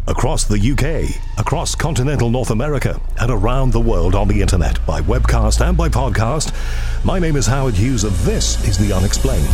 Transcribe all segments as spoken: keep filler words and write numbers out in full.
across the U K, across continental North America, and around the world on the internet, by webcast and by podcast. My name is Howard Hughes, and this is The Unexplained.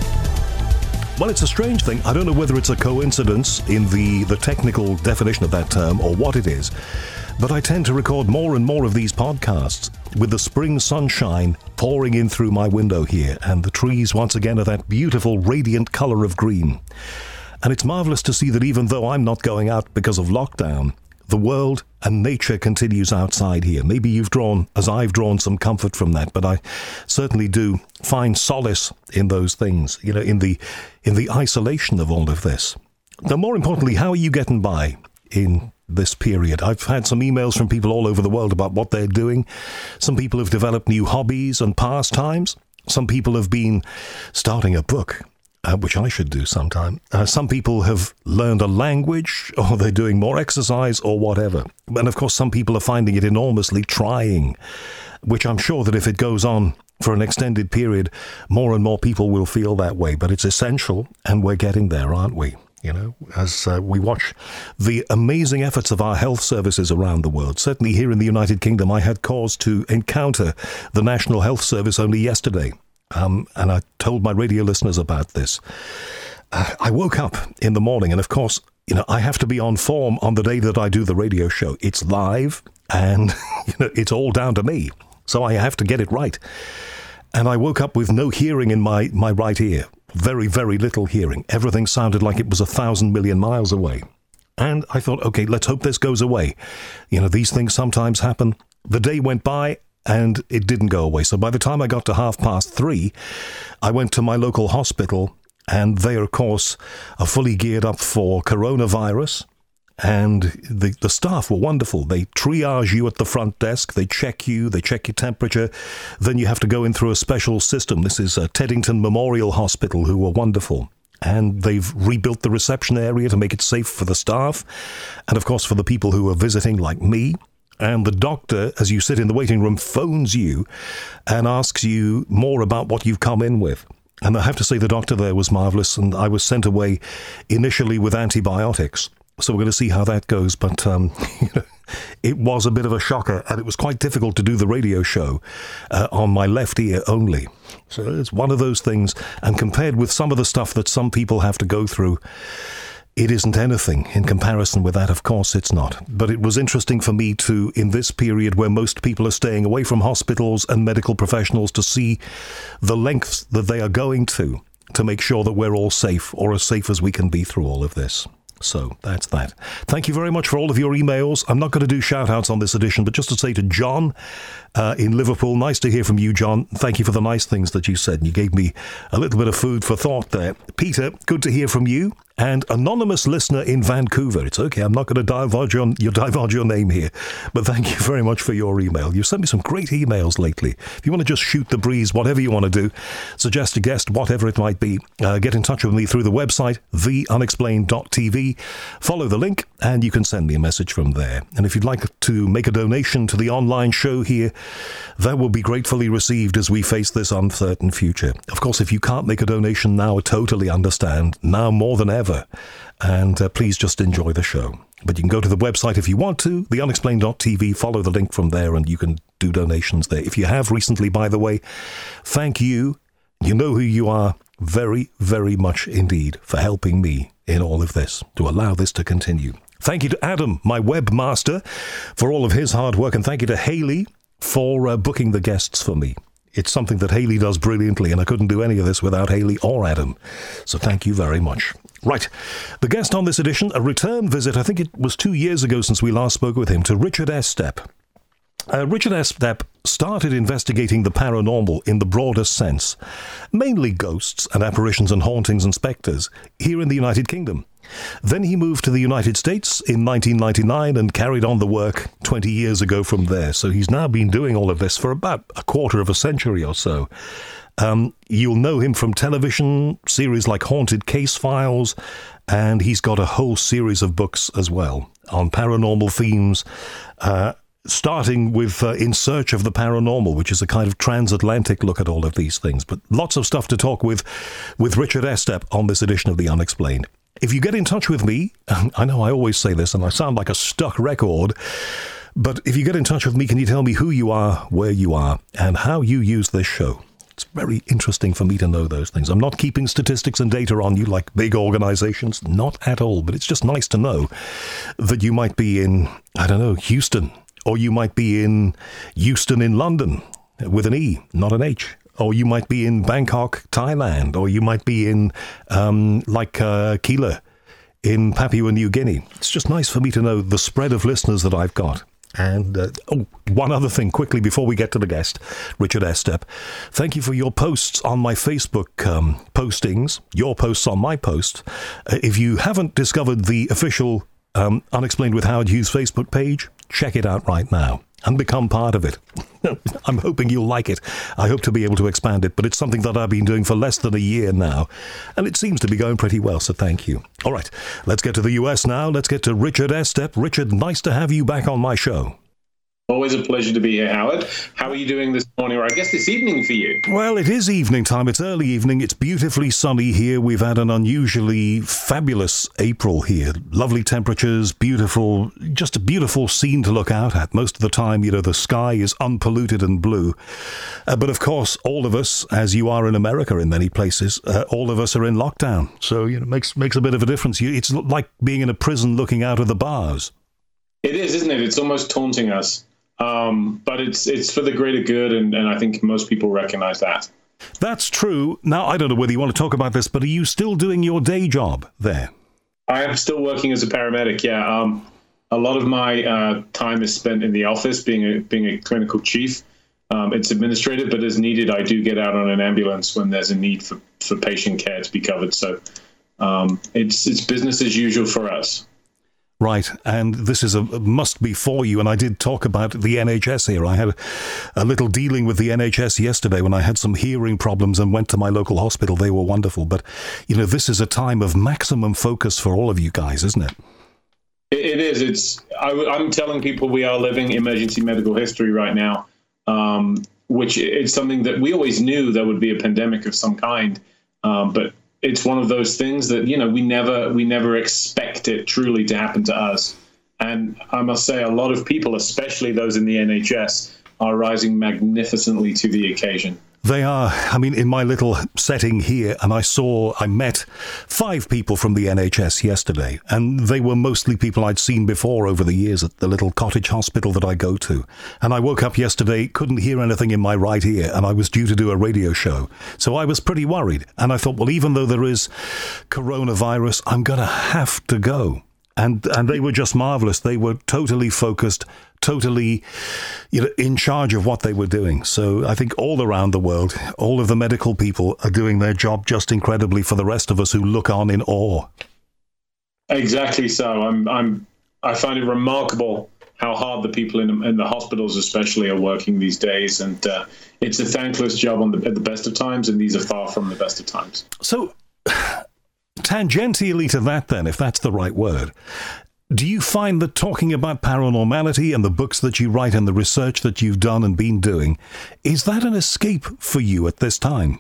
Well, it's a strange thing. I don't know whether it's a coincidence in the, the technical definition of that term or what it is, but I tend to record more and more of these podcasts with the spring sunshine pouring in through my window here, and the trees once again are that beautiful, radiant colour of green. And it's marvellous to see that even though I'm not going out because of lockdown, the world and nature continues outside here. Maybe you've drawn, as I've drawn, some comfort from that, but I certainly do find solace in those things, you know, in the in the isolation of all of this. Now, more importantly, how are you getting by in this period? I've had some emails from people all over the world about what they're doing. Some people have developed new hobbies and pastimes. Some people have been starting a book, Uh, which I should do sometime. Uh, some people have learned a language, or they're doing more exercise, or whatever. And of course, some people are finding it enormously trying, which I'm sure that if it goes on for an extended period, more and more people will feel that way. But it's essential, and we're getting there, aren't we? You know, as uh, we watch the amazing efforts of our health services around the world. Certainly here in the United Kingdom, I had cause to encounter the National Health Service only yesterday. Um, and I told my radio listeners about this. Uh, I woke up in the morning, and of course, you know, I have to be on form on the day that I do the radio show. It's live, and you know, it's all down to me. So I have to get it right. And I woke up with no hearing in my, my right ear. Very, very little hearing. Everything sounded like it was a thousand million miles away. And I thought, okay, let's hope this goes away. You know, these things sometimes happen. The day went by, and it didn't go away. So by the time I got to half past three, I went to my local hospital, and they, of course, are fully geared up for coronavirus. And the, the staff were wonderful. They triage you at the front desk. They check you. They check your temperature. Then you have to go in through a special system. This is uh, Teddington Memorial Hospital, who were wonderful. And they've rebuilt the reception area to make it safe for the staff. And, of course, for the people who are visiting like me. And the doctor, as you sit in the waiting room, phones you and asks you more about what you've come in with. And I have to say the doctor there was marvellous, and I was sent away initially with antibiotics. So we're going to see how that goes. But um, you know, it was a bit of a shocker, and it was quite difficult to do the radio show uh, on my left ear only. So it's one of those things. And compared with some of the stuff that some people have to go through, it isn't anything in comparison with that. Of course it's not. But it was interesting for me to, in this period where most people are staying away from hospitals and medical professionals, to see the lengths that they are going to, to make sure that we're all safe, or as safe as we can be through all of this. So that's that. Thank you very much for all of your emails. I'm not going to do shout-outs on this edition, but just to say to John uh, in Liverpool, nice to hear from you, John. Thank you for the nice things that you said. You gave me a little bit of food for thought there. Peter, good to hear from you. And anonymous listener in Vancouver. It's okay, I'm not going to divulge your, you divulge your name here, but thank you very much for your email. You've sent me some great emails lately. If you want to just shoot the breeze, whatever you want to do, suggest a guest, whatever it might be, uh, get in touch with me through the website, the unexplained dot t v. Follow the link, and you can send me a message from there. And if you'd like to make a donation to the online show here, that will be gratefully received as we face this uncertain future. Of course, if you can't make a donation now, I totally understand. Now more than ever. And uh, please just enjoy the show. But you can go to the website if you want to, the unexplained dot t v, follow the link from there, and you can do donations there. If you have recently, by the way, thank you. You know who you are. Very, very much indeed for helping me in all of this, to allow this to continue. Thank you to Adam, my webmaster, for all of his hard work, and thank you to Haley for uh, booking the guests for me. It's something that Haley does brilliantly, and I couldn't do any of this without Haley or Adam. So thank you very much. Right. The guest on this edition, a return visit, I think it was two years ago since we last spoke with him, to Richard Estep. Uh, Richard Estep started investigating the paranormal in the broadest sense, mainly ghosts and apparitions and hauntings and spectres, here in the United Kingdom. Then he moved to the United States in nineteen ninety-nine and carried on the work twenty years ago from there. So he's now been doing all of this for about a quarter of a century or so. Um, you'll know him from television, series like Haunted Case Files, and he's got a whole series of books as well on paranormal themes, uh, starting with uh, In Search of the Paranormal, which is a kind of transatlantic look at all of these things. But lots of stuff to talk with with Richard Estep on this edition of The Unexplained. If you get in touch with me, I know I always say this and I sound like a stuck record, but if you get in touch with me, can you tell me who you are, where you are, and how you use this show? It's very interesting for me to know those things. I'm not keeping statistics and data on you like big organizations, not at all, but it's just nice to know that you might be in, I don't know, Houston, or you might be in Euston in London with an E, not an H. Or you might be in Bangkok, Thailand, or you might be in, um, like, uh, Keela in Papua New Guinea. It's just nice for me to know the spread of listeners that I've got. And, uh, oh, one other thing quickly before we get to the guest, Richard Estep. Thank you for your posts on my Facebook um, postings, your posts on my post. Uh, if you haven't discovered the official um, Unexplained with Howard Hughes Facebook page, check it out right now and become part of it. I'm hoping you'll like it. I hope to be able to expand it, but it's something that I've been doing for less than a year now, and it seems to be going pretty well, so thank you. All right, let's get to the U S now. Let's get to Richard Estep. Richard, nice to have you back on my show. Always a pleasure to be here, Howard. How are you doing this morning, or I guess this evening for you? Well, it is evening time. It's early evening. It's beautifully sunny here. We've had an unusually fabulous April here. Lovely temperatures, beautiful, just a beautiful scene to look out at. Most of the time, you know, the sky is unpolluted and blue. Uh, but of course, all of us, as you are in America in many places, uh, all of us are in lockdown. So, you know, it makes, makes a bit of a difference. It's like being in a prison looking out of the bars. It is, isn't it? It's almost taunting us. Um, but it's it's for the greater good, and, and I think most people recognize that. That's true. Now, I don't know whether you want to talk about this, but are you still doing your day job there? I am still working as a paramedic, yeah. Um, a lot of my uh, time is spent in the office being a, being a clinical chief. Um, it's administrative, but as needed, I do get out on an ambulance when there's a need for, for patient care to be covered. So um, it's it's business as usual for us. Right, and this is a must be for you, and I did talk about the N H S here. I had a, a little dealing with the N H S yesterday when I had some hearing problems and went to my local hospital. They were wonderful, but, you know, this is a time of maximum focus for all of you guys, isn't it? It is. It's. I, I'm telling people we are living emergency medical history right now, um, which is something that we always knew there would be a pandemic of some kind, um, but it's one of those things that, you know, we never we never expect it truly to happen to us. And I must say, a lot of people, especially those in the N H S, are rising magnificently to the occasion. They are. I mean, in my little setting here, and I saw, I met five people from the N H S yesterday, and they were mostly people I'd seen before over the years at the little cottage hospital that I go to. And I woke up yesterday, couldn't hear anything in my right ear, and I was due to do a radio show. So I was pretty worried. And I thought, well, even though there is coronavirus, I'm going to have to go. And and they were just marvelous. They were totally focused, totally, you know, in charge of what they were doing. So I think all around the world, all of the medical people are doing their job just incredibly for the rest of us who look on in awe. Exactly so. I'm I'm I find it remarkable how hard the people in, in the hospitals especially are working these days, and uh, it's a thankless job on the, at the best of times, and these are far from the best of times. So, tangentially to that then, if that's the right word, do you find that talking about paranormality and the books that you write and the research that you've done and been doing, is that an escape for you at this time?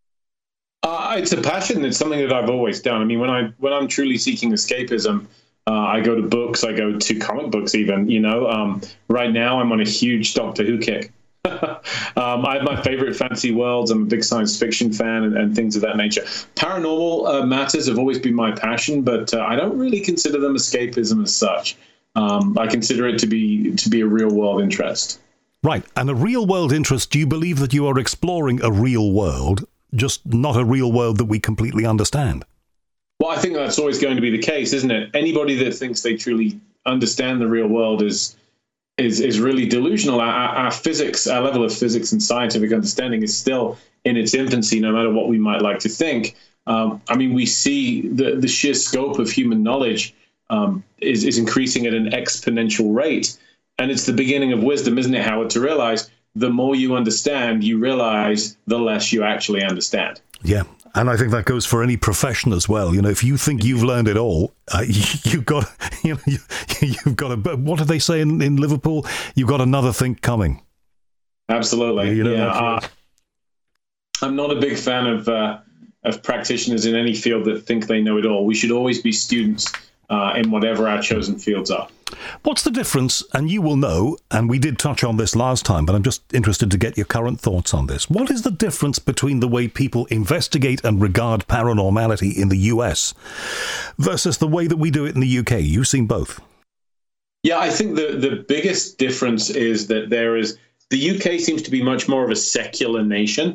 Uh, it's a passion. It's something that I've always done. I mean, when, I, when I'm truly seeking escapism, uh, I go to books, I go to comic books even, you know. Um, right now I'm on a huge Doctor Who kick. um, I have my favorite fantasy worlds. I'm a big science fiction fan, and, and things of that nature. Paranormal uh, matters have always been my passion, but uh, I don't really consider them escapism as such. Um, I consider it to be to be a real world interest. Right, and a real world interest. Do you believe that you are exploring a real world, just not a real world that we completely understand? Well, I think that's always going to be the case, isn't it? Anybody that thinks they truly understand the real world is. Is, is really delusional. Our, our physics, our level of physics and scientific understanding is still in its infancy, no matter what we might like to think. Um, I mean, we see the, the sheer scope of human knowledge um, is, is increasing at an exponential rate. And it's the beginning of wisdom, isn't it, Howard, to realize the more you understand, you realize the less you actually understand. Yeah. And I think that goes for any profession as well. You know, if you think you've learned it all, uh, you, you've got, you know, you, you've got a. What do they say in, in Liverpool? You've got another thing coming. Absolutely. You know, yeah. Uh, I'm not a big fan of uh, of practitioners in any field that think they know it all. We should always be students uh, in whatever our chosen fields are. What's the difference, and you will know, and we did touch on this last time, but I'm just interested to get your current thoughts on this. What is the difference between the way people investigate and regard paranormality in the U S versus the way that we do it in the U K? You've seen both. Yeah, I think the, the biggest difference is that there is, the U K seems to be much more of a secular nation.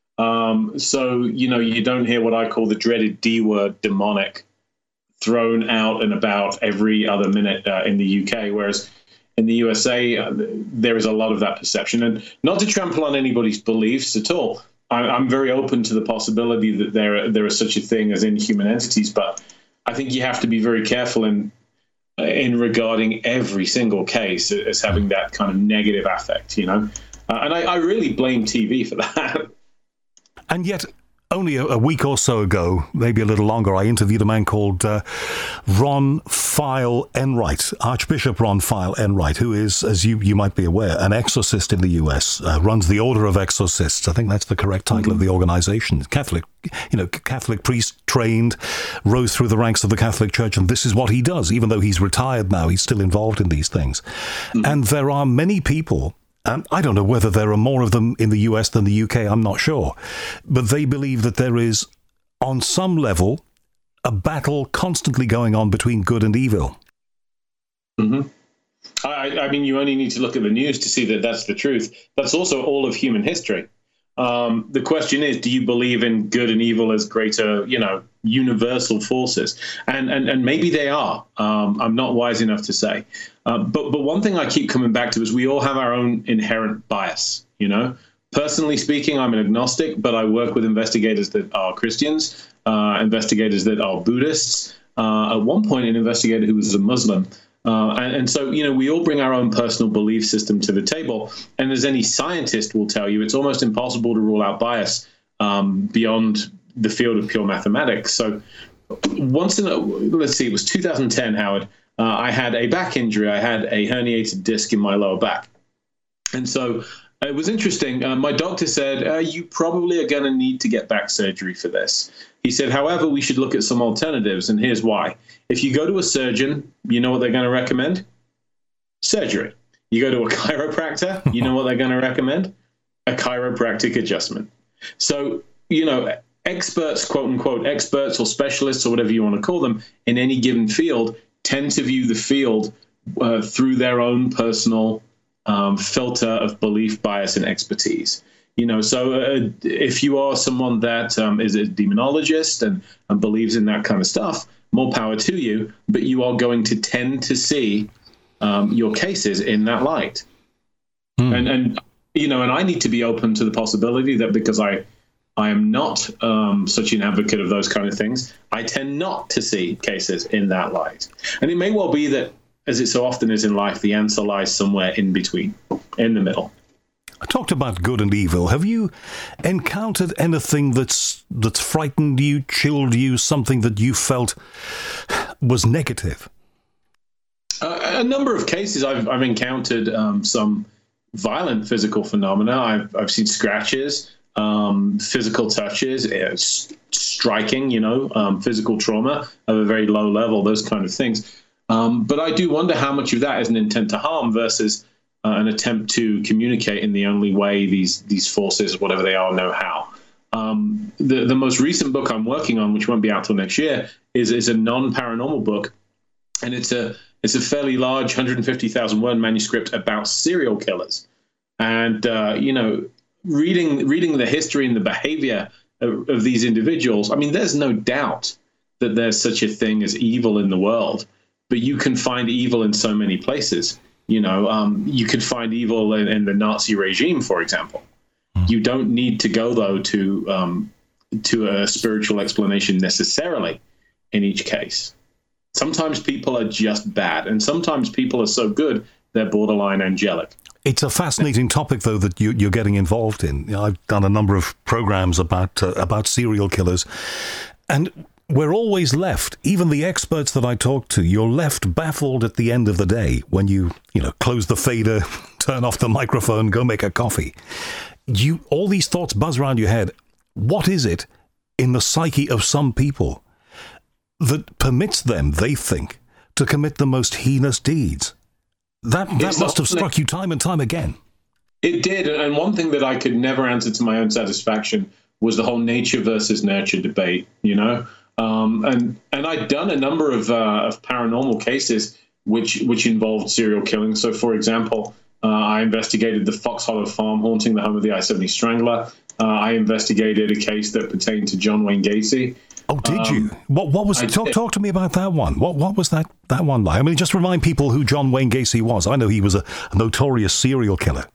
Um, so, you know, you don't hear what I call the dreaded D word, demonic, thrown out and about every other minute uh, in the U K, whereas in the U S A, uh, there is a lot of that perception. And not to trample on anybody's beliefs at all, I, I'm very open to the possibility that there, there is such a thing as inhuman entities, but I think you have to be very careful in, in regarding every single case as having that kind of negative affect, you know? Uh, and I, I really blame T V for that. And yet, only a, a week or so ago, maybe a little longer, I interviewed a man called uh, Ron File Enright, Archbishop Ron File Enright, who is, as you, you might be aware, an exorcist in the U S, uh, runs the Order of Exorcists. I think that's the correct title mm-hmm. of the organization. Catholic, you know, Catholic priest trained, rose through the ranks of the Catholic Church, and this is what he does. Even though he's retired now, he's still involved in these things. Mm-hmm. And there are many people, and I don't know whether there are more of them in the U S than the U K, I'm not sure. But they believe that there is, on some level, a battle constantly going on between good and evil. Mm-hmm. I, I mean, you only need to look at the news to see that that's the truth. That's also all of human history. Um, the question is, do you believe in good and evil as greater, you know, universal forces? And and, and maybe they are. Um, I'm not wise enough to say. Uh, but but one thing I keep coming back to is we all have our own inherent bias, you know. Personally speaking, I'm an agnostic, but I work with investigators that are Christians, uh, investigators that are Buddhists. Uh, at one point, an investigator who was a Muslim. Uh, and, and so, you know, we all bring our own personal belief system to the table. And as any scientist will tell you, it's almost impossible to rule out bias um, beyond the field of pure mathematics. So once in a, let's see, it was two thousand ten, Howard, uh, I had a back injury. I had a herniated disc in my lower back. And so it was interesting. Uh, my doctor said, uh, you probably are going to need to get back surgery for this. He said, however, we should look at some alternatives, and here's why. If you go to a surgeon, you know what they're going to recommend? Surgery. You go to a chiropractor, you know what they're going to recommend? A chiropractic adjustment. So, you know, experts, quote unquote, experts or specialists or whatever you want to call them in any given field tend to view the field uh, through their own personal um, filter of belief, bias, and expertise. You know, so uh, if you are someone that um, is a demonologist and, and believes in that kind of stuff, more power to you, but you are going to tend to see um, your cases in that light. Mm. And, and, you know, and I need to be open to the possibility that because I, I am not um, such an advocate of those kind of things, I tend not to see cases in that light. And it may well be that, as it so often is in life, the answer lies somewhere in between, in the middle. I talked about good and evil. Have you encountered anything that's that's frightened you, chilled you, something that you felt was negative? Uh, a number of cases. I've I've encountered um, some violent physical phenomena. I've I've seen scratches, um, physical touches, uh, striking, you know, um, physical trauma of a very low level, those kind of things. Um, but I do wonder how much of that is an intent to harm versus Uh, an attempt to communicate in the only way these these forces, whatever they are, know how. Um, the the most recent book I'm working on, which won't be out till next year, is is a non-paranormal book, and it's a it's a fairly large one hundred fifty thousand word manuscript about serial killers. And uh, you know, reading reading the history and the behavior of, of these individuals, I mean, there's no doubt that there's such a thing as evil in the world, but you can find evil in so many places. You know, um, you could find evil in, in the Nazi regime, for example. Mm. You don't need to go, though, to um, to a spiritual explanation necessarily in each case. Sometimes people are just bad, and sometimes people are so good they're borderline angelic. It's a fascinating topic, though, that you, you're getting involved in. You know, I've done a number of programs about uh, about serial killers, and we're always left, even the experts that I talk to, you're left baffled at the end of the day when you, you know, close the fader, turn off the microphone, go make a coffee. You, all these thoughts buzz around your head. What is it? in the psyche of some people that permits them, they think, to commit the most heinous deeds. That, that must have struck you time and time again. It did, and one thing that I could never answer to my own satisfaction was the whole nature versus nurture debate, you know? Um, and and I'd done a number of, uh, of paranormal cases which which involved serial killing. So, for example, uh, I investigated the Fox Hollow Farm haunting, the home of the I seventy Strangler. Uh, I investigated a case that pertained to John Wayne Gacy. Oh, did um, you? What what was talk, talk to me about that one? What what was that, that one like? I mean, just remind people who John Wayne Gacy was. I know he was a, a notorious serial killer.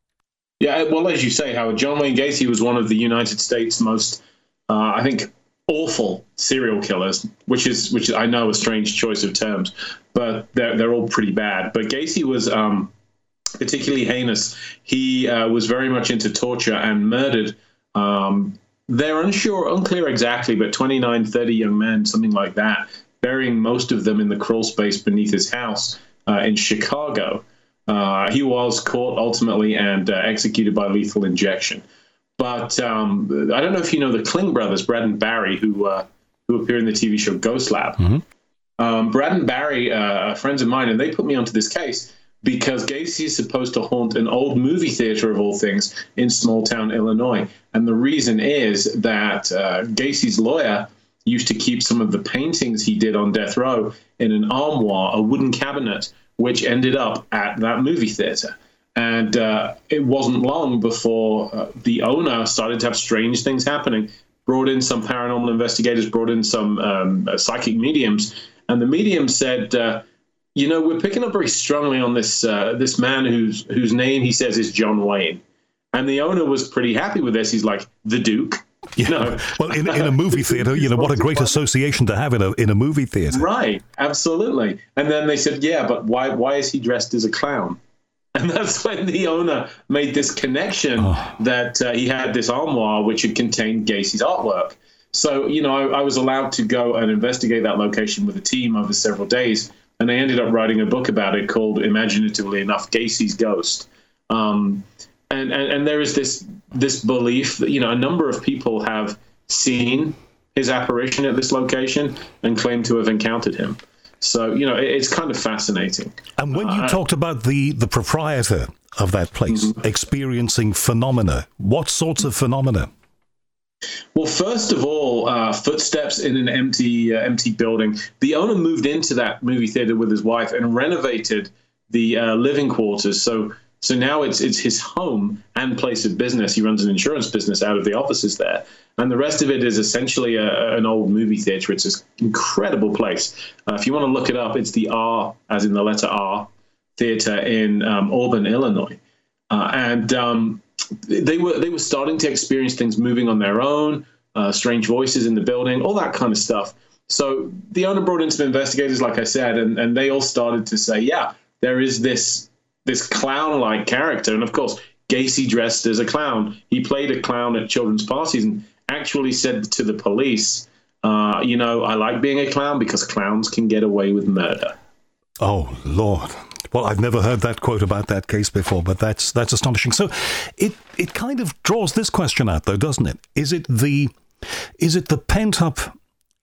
Yeah, well, as you say, Howard, John Wayne Gacy was one of the United States' most, uh, I think, awful serial killers, which is which I know a strange choice of terms, but they're they're all pretty bad. But Gacy was um, particularly heinous. He uh, was very much into torture and murdered. Um, they're unsure, unclear exactly, but twenty-nine, thirty young men, something like that, burying most of them in the crawl space beneath his house uh, in Chicago. Uh, he was caught ultimately and uh, executed by lethal injection. But um, I don't know if you know the Kling brothers, Brad and Barry, who uh, who appear in the T V show Ghost Lab. Mm-hmm. Um, Brad and Barry uh, are friends of mine, and they put me onto this case because Gacy is supposed to haunt an old movie theater, of all things, in small town Illinois. And the reason is that uh, Gacy's lawyer used to keep some of the paintings he did on death row in an armoire, a wooden cabinet, which ended up at that movie theater. And uh, it wasn't long before uh, the owner started to have strange things happening, brought in some paranormal investigators, brought in some um, uh, psychic mediums. And the mediums said, uh, you know, we're picking up very strongly on this uh, this man whose whose name he says is John Wayne. And the owner was pretty happy with this. He's like, the Duke? Yeah. No. Well, in, in a movie theater, you know, what a great association to have in a in a movie theater. Right, absolutely. And then they said, yeah, but why why is he dressed as a clown? And that's when the owner made this connection oh. that uh, he had this armoire which had contained Gacy's artwork. So, you know, I, I was allowed to go and investigate that location with a team over several days, and I ended up writing a book about it called, imaginatively enough, Gacy's Ghost. Um, and, and, and there is this this belief that, you know, a number of people have seen his apparition at this location and claim to have encountered him. So, you know, it, it's kind of fascinating. And when you uh, talked about the, the proprietor of that place mm-hmm. experiencing phenomena, what sorts of phenomena? Well, first of all, uh, footsteps in an empty uh, empty building. The owner moved into that movie theater with his wife and renovated the uh, living quarters. So so now it's it's his home and place of business. He runs an insurance business out of the offices there. And the rest of it is essentially a, an old movie theater. It's this incredible place. Uh, if you want to look it up, it's the R, as in the letter R, theater in um, Auburn, Illinois. Uh, and um, they were they were starting to experience things moving on their own, uh, strange voices in the building, all that kind of stuff. So the owner brought in some investigators, like I said, and, and they all started to say, yeah, there is this this clown-like character. And, of course, Gacy dressed as a clown. He played a clown at children's parties and actually said to the police, uh, you know, I like being a clown because clowns can get away with murder. Oh, Lord. Well, I've never heard that quote about that case before, but that's that's astonishing. So it it kind of draws this question out, though, doesn't it? Is it the is it the pent-up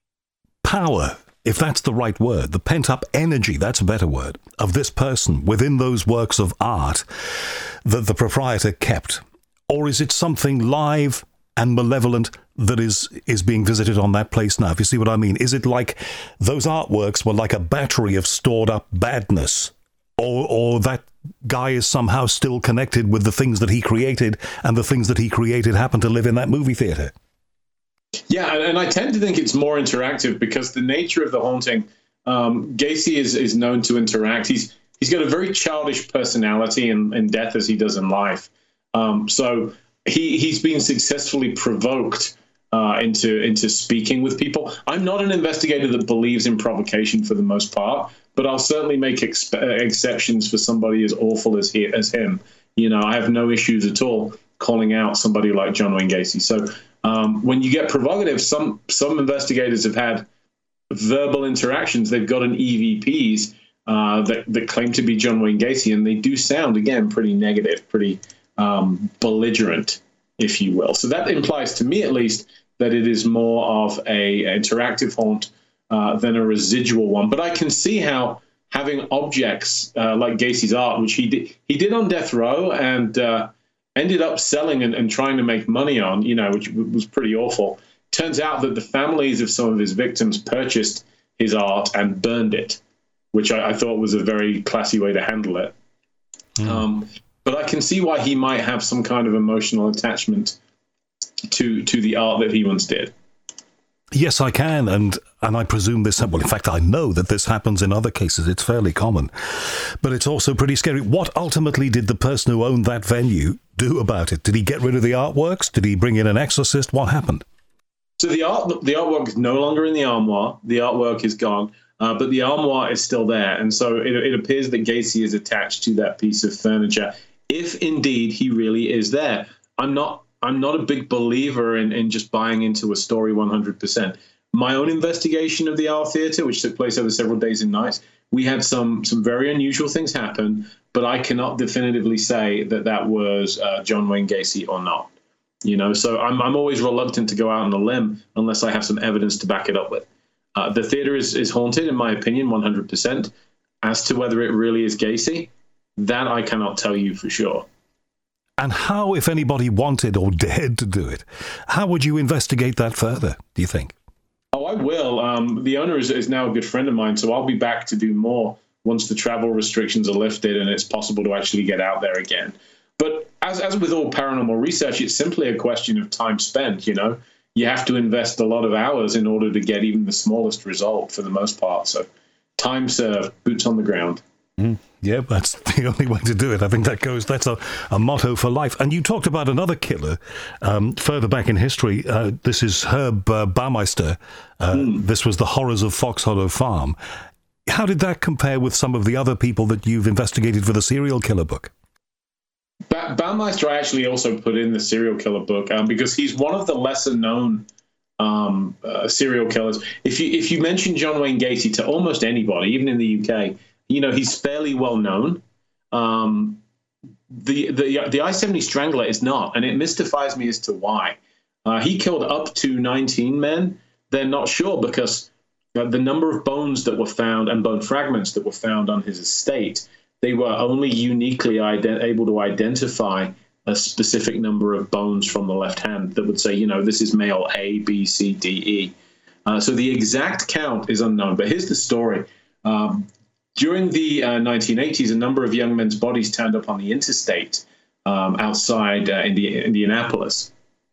power, if that's the right word, the pent-up energy, that's a better word, of this person within those works of art that the proprietor kept? Or is it something live and malevolent that is is being visited on that place now? If you see what I mean, is it like those artworks were like a battery of stored up badness, or or that guy is somehow still connected with the things that he created, and the things that he created happen to live in that movie theater? Yeah, and I tend to think it's more interactive because the nature of the haunting, um, Gacy is is known to interact. He's he's got a very childish personality in, in death as he does in life. Um, so. He, he's been successfully provoked uh, into into speaking with people. I'm not an investigator that believes in provocation for the most part, but I'll certainly make expe- exceptions for somebody as awful as he, as him. You know, I have no issues at all calling out somebody like John Wayne Gacy. So um, when you get provocative, some some investigators have had verbal interactions. They've gotten E V Ps uh, that, that claim to be John Wayne Gacy, and they do sound, again, pretty negative, pretty... Um, belligerent, if you will. So that implies to me, at least, that it is more of a interactive haunt uh, than a residual one. But I can see how having objects uh, like Gacy's art, which he did, he did on death row and uh, ended up selling and, and trying to make money on, you know, which was pretty awful. Turns out that the families of some of his victims purchased his art and burned it, which I, I thought was a very classy way to handle it. Mm. Um, but I can see why he might have some kind of emotional attachment to to the art that he once did. Yes, I can, and and I presume this, well, in fact, I know that this happens in other cases. It's fairly common. But it's also pretty scary. What ultimately did the person who owned that venue do about it? Did he get rid of the artworks? Did he bring in an exorcist? What happened? So the art, the artwork is no longer in the armoire. The artwork is gone, uh, but the armoire is still there. And so it, it appears that Gacy is attached to that piece of furniture, if indeed he really is there. I'm not I'm not a big believer in, in just buying into a story one hundred percent. My own investigation of the Our Theatre, which took place over several days and nights, we had some some very unusual things happen, but I cannot definitively say that that was uh, John Wayne Gacy or not. You know, so I'm I'm always reluctant to go out on a limb unless I have some evidence to back it up with. Uh, the theatre is, is haunted, in my opinion, one hundred percent. As to whether it really is Gacy, that I cannot tell you for sure. And how, if anybody wanted or dared to do it, how would you investigate that further, do you think? Oh, I will. Um, the owner is, is now a good friend of mine, so I'll be back to do more once the travel restrictions are lifted and it's possible to actually get out there again. But as as with all paranormal research, it's simply a question of time spent, you know. You have to invest a lot of hours in order to get even the smallest result for the most part. So time served, boots on the ground. Mm, yeah, that's the only way to do it. I think that goes, that's a, a motto for life. And you talked about another killer um, further back in history. Uh, this is Herb uh, Baumeister. Uh, mm. This was The Horrors of Fox Hollow Farm. How did that compare with some of the other people that you've investigated for the serial killer book? Ba- Baumeister I actually also put in the serial killer book um, because he's one of the lesser known um, uh, serial killers. If you if you mention John Wayne Gacy to almost anybody, even in the U K, you know, he's fairly well known. Um, the the the I seventy Strangler is not, and it mystifies me as to why. Uh, he killed up to nineteen men. They're not sure because uh, the number of bones that were found and bone fragments that were found on his estate, they were only uniquely ident- able to identify a specific number of bones from the left hand that would say, you know, this is male A, B, C, D, E. Uh, so the exact count is unknown. But here's the story. Um, During the uh, nineteen eighties, a number of young men's bodies turned up on the interstate um, outside uh, Indi- Indianapolis.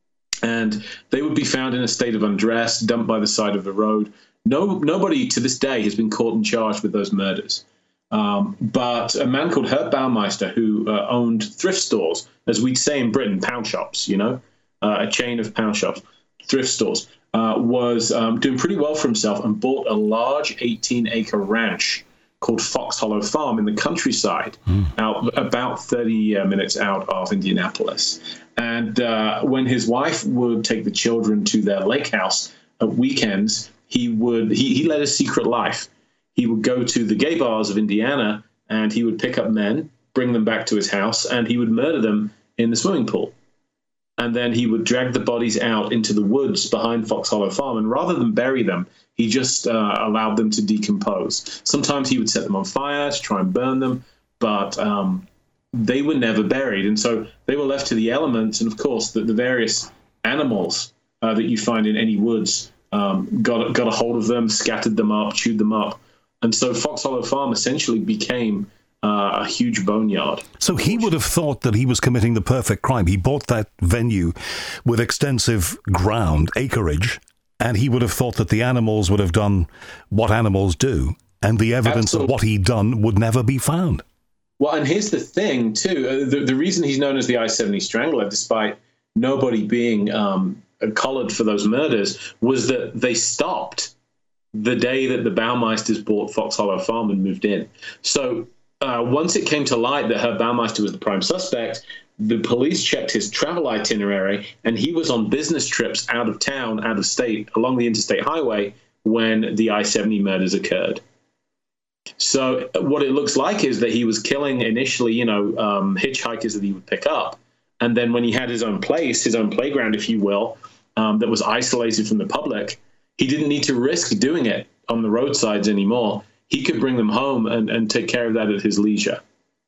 And they would be found in a state of undress, dumped by the side of the road. No, nobody to this day has been caught and charged with those murders. Um, but a man called Herb Baumeister, who uh, owned thrift stores, as we'd say in Britain, pound shops, you know, uh, a chain of pound shops, thrift stores, uh, was um, doing pretty well for himself and bought a large eighteen-acre ranch called Fox Hollow Farm in the countryside, mm. out about thirty uh, minutes out of Indianapolis. And uh, when his wife would take the children to their lake house at weekends, he would he, he led a secret life. He would go to the gay bars of Indiana, and he would pick up men, bring them back to his house, and he would murder them in the swimming pool. And then he would drag the bodies out into the woods behind Fox Hollow Farm, and rather than bury them, he just uh, allowed them to decompose. Sometimes he would set them on fire to try and burn them, but um, they were never buried. And so they were left to the elements, and of course the, the various animals uh, that you find in any woods um, got, got a hold of them, scattered them up, chewed them up. And so Fox Hollow Farm essentially became uh, a huge boneyard. So he would have thought that he was committing the perfect crime. He bought that venue with extensive ground, acreage, and he would have thought that the animals would have done what animals do, and the evidence Absolutely. Of what he'd done would never be found. Well, and here's the thing, too. Uh, the, the reason he's known as the I seventy Strangler, despite nobody being um, collared for those murders, was that they stopped the day that the Baumeisters bought Fox Hollow Farm and moved in. So uh, once it came to light that Herb Baumeister was the prime suspect, the police checked his travel itinerary, and he was on business trips out of town, out of state, along the interstate highway when the I seventy murders occurred. So what it looks like is that he was killing initially, you know, um, hitchhikers that he would pick up. And then when he had his own place, his own playground, if you will, um, that was isolated from the public, he didn't need to risk doing it on the roadsides anymore. He could bring them home and, and take care of that at his leisure.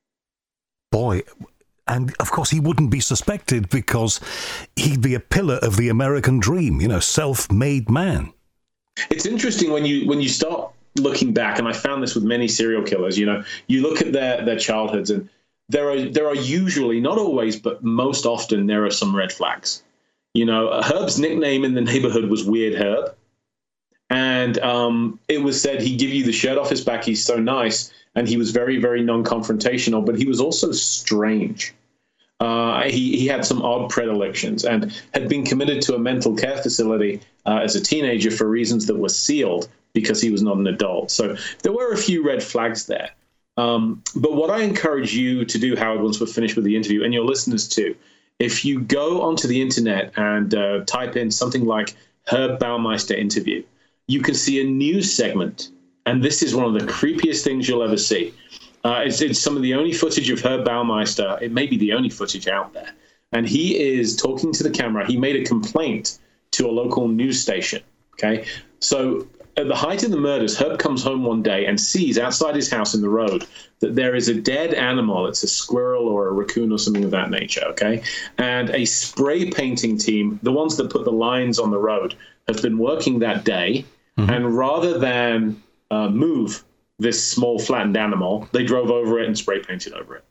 Boy, and of course he wouldn't be suspected because he'd be a pillar of the American dream, you know, self-made man. It's interesting when you when you start looking back, and I found this with many serial killers, you know, you look at their, their childhoods, and there are there are usually, not always, but most often, there are some red flags. You know, Herb's nickname in the neighborhood was Weird Herb. And um, it was said he'd give you the shirt off his back. He's so nice. And he was very, very non-confrontational, but he was also strange. Uh, he, he had some odd predilections and had been committed to a mental care facility uh, as a teenager for reasons that were sealed because he was not an adult. So there were a few red flags there. Um, but what I encourage you to do, Howard, once we're finished with the interview, and your listeners too, if you go onto the internet and uh, type in something like Herb Baumeister interview, you can see a news segment, and this is one of the creepiest things you'll ever see. Uh, it's, it's some of the only footage of Herb Baumeister. It may be the only footage out there. And he is talking to the camera. He made a complaint to a local news station, okay? So at the height of the murders, Herb comes home one day and sees outside his house in the road that there is a dead animal. It's a squirrel or a raccoon or something of that nature, okay? And a spray painting team, the ones that put the lines on the road, have been working that day. Mm-hmm. And rather than uh, move this small flattened animal, they drove over it and spray painted over it.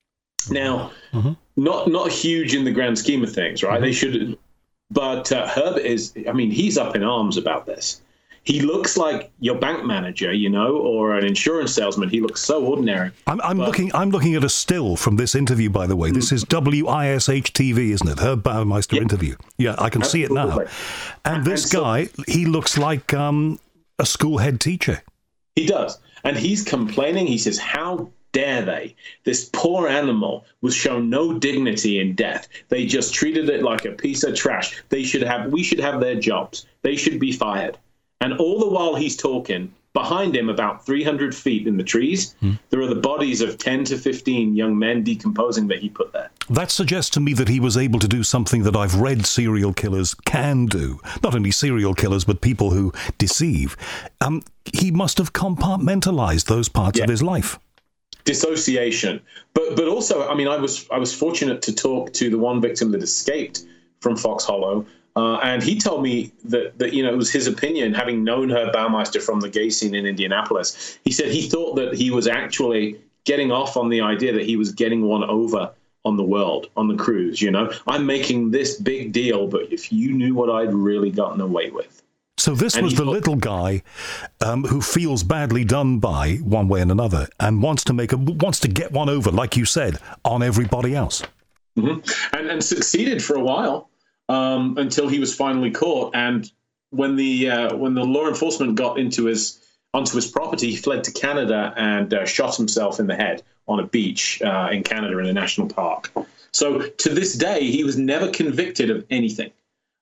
Now, mm-hmm. not not huge in the grand scheme of things, right? Mm-hmm. They should, but uh, Herb is, I mean, he's up in arms about this. He looks like your bank manager, you know, or an insurance salesman. He looks so ordinary. I'm, I'm but, looking. I'm looking at a still from this interview, by the way. This is W I S H T V, isn't it? Herb Baumeister yeah. interview. Yeah, I can Absolutely. see it now. And this and so, guy, he looks like um, a school head teacher. He does, and he's complaining. He says, "How dare they? This poor animal was shown no dignity in death. They just treated it like a piece of trash. They should have. We should have their jobs. They should be fired." And all the while he's talking, behind him, about three hundred feet in the trees, hmm. there are the bodies of ten to fifteen young men decomposing that he put there. That suggests to me that he was able to do something that I've read serial killers can do. Not only serial killers, but people who deceive. Um, he must have compartmentalized those parts yeah. of his life. Dissociation. But but also, I mean, I was I was fortunate to talk to the one victim that escaped from Fox Hollow. Uh, and he told me that, that, you know, it was his opinion, having known Herb Baumeister from the gay scene in Indianapolis. He said he thought that he was actually getting off on the idea that he was getting one over on the world, on the cruise, you know. I'm making this big deal, but if you knew what I'd really gotten away with. So this and was the thought, little guy um, who feels badly done by one way and another and wants to make a, wants to get one over, like you said, on everybody else. Mm-hmm. And, and succeeded for a while. Um, until he was finally caught, and when the uh, when the law enforcement got into his onto his property, he fled to Canada and uh, shot himself in the head on a beach uh, in Canada in a national park. So to this day, he was never convicted of anything.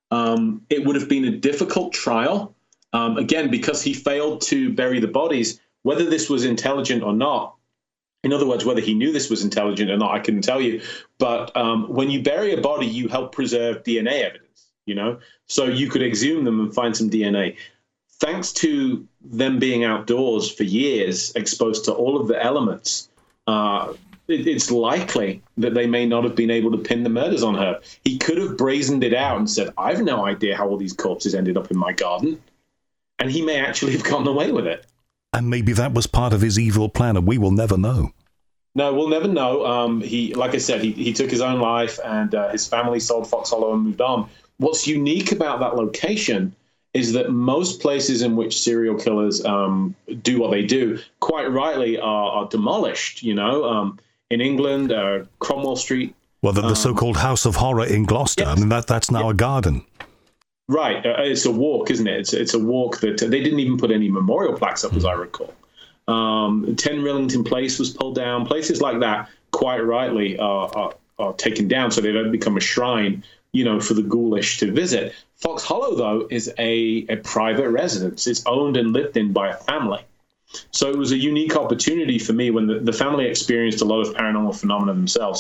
Um, it would have been a difficult trial, um, again because he failed to bury the bodies. Whether this was intelligent or not. In other words, whether he knew this was intelligent or not, I couldn't tell you. But um, when you bury a body, you help preserve D N A evidence, you know? So you could exhume them and find some D N A. Thanks to them being outdoors for years, exposed to all of the elements, uh, it, it's likely that they may not have been able to pin the murders on her. He could have brazened it out and said, I've no idea how all these corpses ended up in my garden. And he may actually have gotten away with it. And maybe that was part of his evil plan, and we will never know. No, we'll never know. Um, he, like I said, he, he took his own life, and uh, his family sold Fox Hollow and moved on. What's unique about that location is that most places in which serial killers um, do what they do, quite rightly, are, are demolished. You know, um, in England, uh, Cromwell Street. Well, the, the um, so-called House of Horror in Gloucester. Yes. I mean, that that's now yes. a garden. Right. Uh, it's a walk, isn't it? It's, it's a walk that uh, they didn't even put any memorial plaques up, as I recall. Um, ten Rillington Place was pulled down. Places like that, quite rightly, are, are, are taken down so they don't become a shrine, you know, for the ghoulish to visit. Fox Hollow, though, is a, a private residence. It's owned and lived in by a family. So it was a unique opportunity for me when the, the family experienced a lot of paranormal phenomena themselves.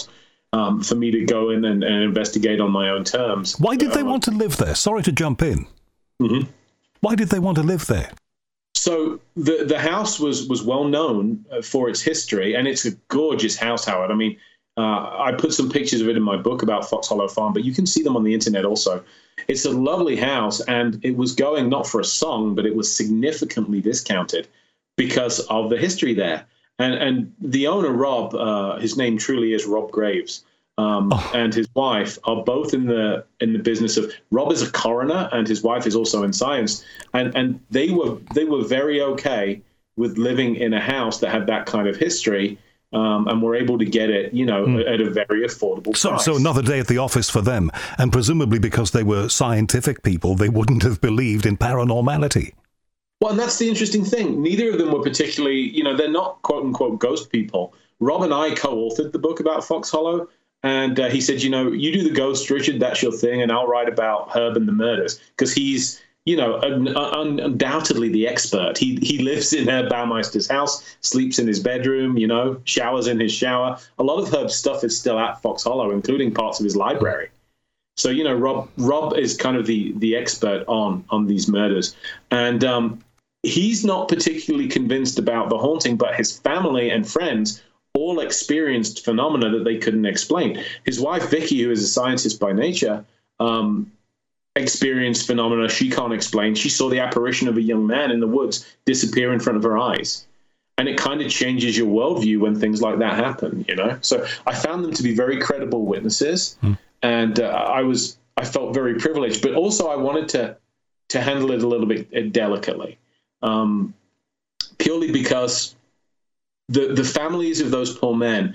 um, for me to go in and, and investigate on my own terms. Why did they um, want to live there? Sorry to jump in. Mm-hmm. Why did they want to live there? So the the house was was well known for its history, and it's a gorgeous house, Howard. I mean, uh, I put some pictures of it in my book about Fox Hollow Farm, but you can see them on the internet also. It's a lovely house, and it was going not for a song, but it was significantly discounted because of the history there. And and the owner, Rob, uh, his name truly is Rob Graves, um, oh. and his wife are both in the in the business of. Rob is a coroner, and his wife is also in science, and and they were they were very okay with living in a house that had that kind of history, um, and were able to get it, you know, mm. at a very affordable so, price. So another day at the office for them, and presumably because they were scientific people, they wouldn't have believed in paranormality. Well, and that's the interesting thing. Neither of them were particularly, you know, they're not quote-unquote ghost people. Rob and I co-authored the book about Fox Hollow, and uh, he said, you know, you do the ghosts, Richard, that's your thing, and I'll write about Herb and the murders, because he's, you know, un- un- undoubtedly the expert. He he lives in Herb Baumeister's house, sleeps in his bedroom, you know, showers in his shower. A lot of Herb's stuff is still at Fox Hollow, including parts of his library. So, you know, Rob Rob is kind of the the expert on on these murders. And um he's not particularly convinced about the haunting, but his family and friends all experienced phenomena that they couldn't explain. His wife, Vicky, who is a scientist by nature, um, experienced phenomena she can't explain. She saw the apparition of a young man in the woods disappear in front of her eyes. And it kind of changes your worldview when things like that happen, you know? So I found them to be very credible witnesses. Mm. And uh, I was, I felt very privileged, but also I wanted to, to handle it a little bit delicately. Um, purely because the the families of those poor men,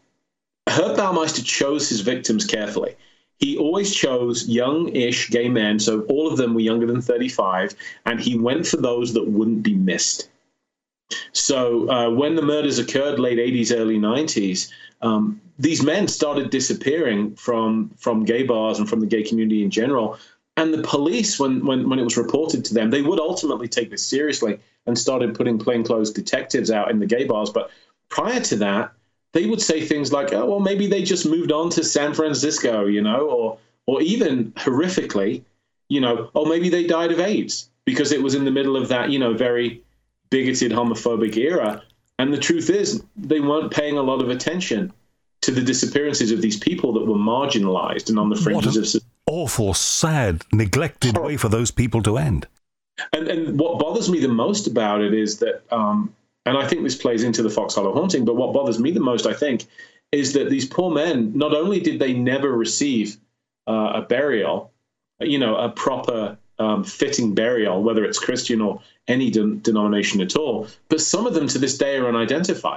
Herb Baumeister chose his victims carefully. He always chose young-ish gay men, so all of them were younger than thirty-five, and he went for those that wouldn't be missed. So uh, when the murders occurred, late eighties, early nineties, um, these men started disappearing from from gay bars and from the gay community in general. And the police, when, when, when it was reported to them, they would ultimately take this seriously and started putting plainclothes detectives out in the gay bars. But prior to that, they would say things like, oh, well, maybe they just moved on to San Francisco, you know, or or even horrifically, you know, oh, maybe they died of AIDS because it was in the middle of that, you know, very bigoted, homophobic era. And the truth is they weren't paying a lot of attention to the disappearances of these people that were marginalized and on the fringes of society. Awful, sad, neglected way for those people to end. And and what bothers me the most about it is that, um, and I think this plays into the Fox Hollow haunting, but what bothers me the most, I think, is that these poor men, not only did they never receive uh, a burial, you know, a proper um, fitting burial, whether it's Christian or any de- denomination at all, but some of them to this day are unidentified.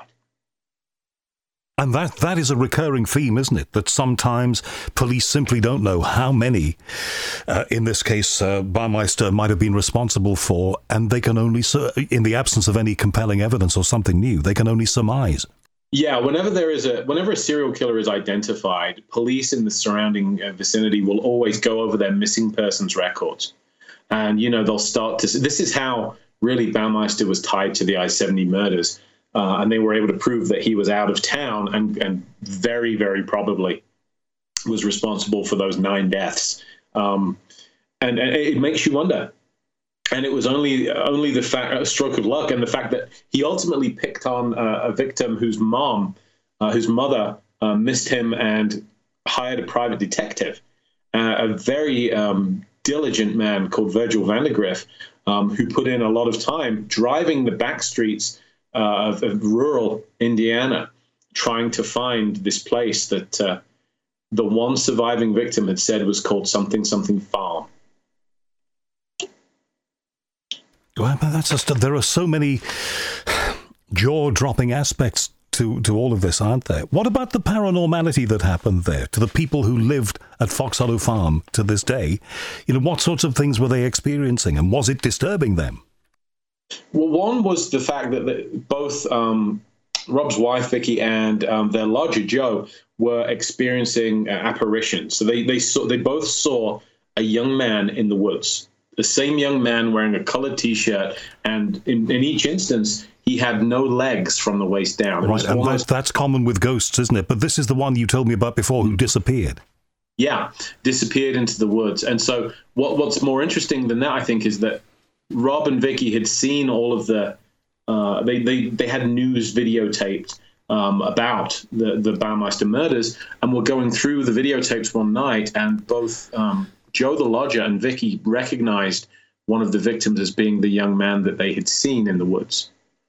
And that, that is a recurring theme, isn't it? That sometimes police simply don't know how many, uh, in this case, uh, Baumeister might have been responsible for, and they can only, sur- in the absence of any compelling evidence or something new, they can only surmise. Yeah, whenever there is a, whenever a serial killer is identified, police in the surrounding uh, vicinity will always go over their missing persons records. And, you know, they'll start to, this is how really Baumeister was tied to the I seventy murders. Uh, and they were able to prove that he was out of town and, and very, very probably was responsible for those nine deaths. Um, and, and it makes you wonder. And it was only only the fact, a stroke of luck, and the fact that he ultimately picked on uh, a victim whose mom, uh, whose mother uh, missed him and hired a private detective, uh, a very um, diligent man called Virgil Vandergriff, um, who put in a lot of time driving the back streets Uh, of, of rural Indiana, trying to find this place that uh, the one surviving victim had said was called something, something farm. Well, that's just, there are so many jaw-dropping aspects to, to all of this, aren't there? What about the paranormality that happened there to the people who lived at Fox Hollow Farm to this day? You know, what sorts of things were they experiencing, and was it disturbing them? Well, one was the fact that the, both um, Rob's wife, Vicky, and um, their lodger, Joe, were experiencing uh, apparitions. So they they saw they both saw a young man in the woods, the same young man wearing a colored T-shirt, and in, in each instance, he had no legs from the waist down. It right, and almost, that's common with ghosts, isn't it? But this is the one you told me about before who disappeared. Yeah, disappeared into the woods. And so what what's more interesting than that, I think, is that Rob and Vicky had seen all of the uh, they, they they had news videotaped um, about the the Baumeister murders, and were going through the videotapes one night, and both um, Joe the lodger and Vicky recognized one of the victims as being the young man that they had seen in the woods.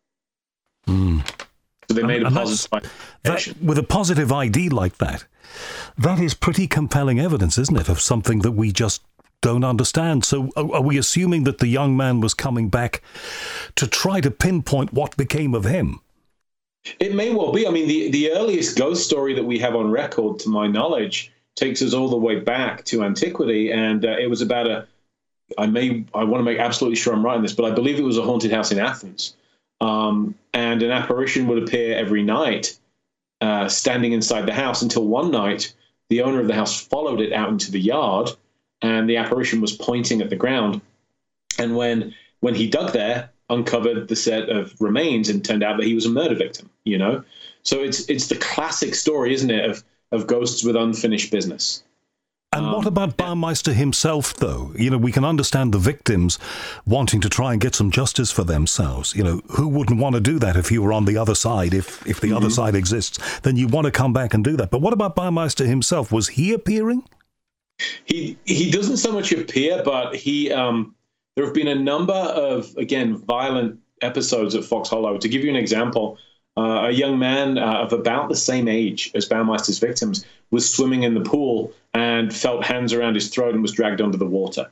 Mm. So they made and, a and positive that, with a positive I D like that. That is pretty compelling evidence, isn't it, of something that we just don't understand. So are we assuming that the young man was coming back to try to pinpoint what became of him? It may well be. I mean, the, the earliest ghost story that we have on record, to my knowledge, takes us all the way back to antiquity, and uh, it was about a, I may, I want to make absolutely sure I'm right on this, but I believe it was a haunted house in Athens. Um, and an apparition would appear every night, uh, standing inside the house, until one night the owner of the house followed it out into the yard, and the apparition was pointing at the ground. And when when he dug there, uncovered the set of remains, and turned out that he was a murder victim. You know, so it's it's the classic story, isn't it, of of ghosts with unfinished business. And um, what about Baumeister himself, though? You know, we can understand the victims wanting to try and get some justice for themselves. You know, who wouldn't want to do that if you were on the other side? If if the mm-hmm. other side exists, then you want to come back and do that. But what about Baumeister himself? Was he appearing? He he doesn't so much appear, but he um, there have been a number of, again, violent episodes at Fox Hollow. To give you an example, uh, a young man uh, of about the same age as Baumeister's victims was swimming in the pool and felt hands around his throat and was dragged under the water.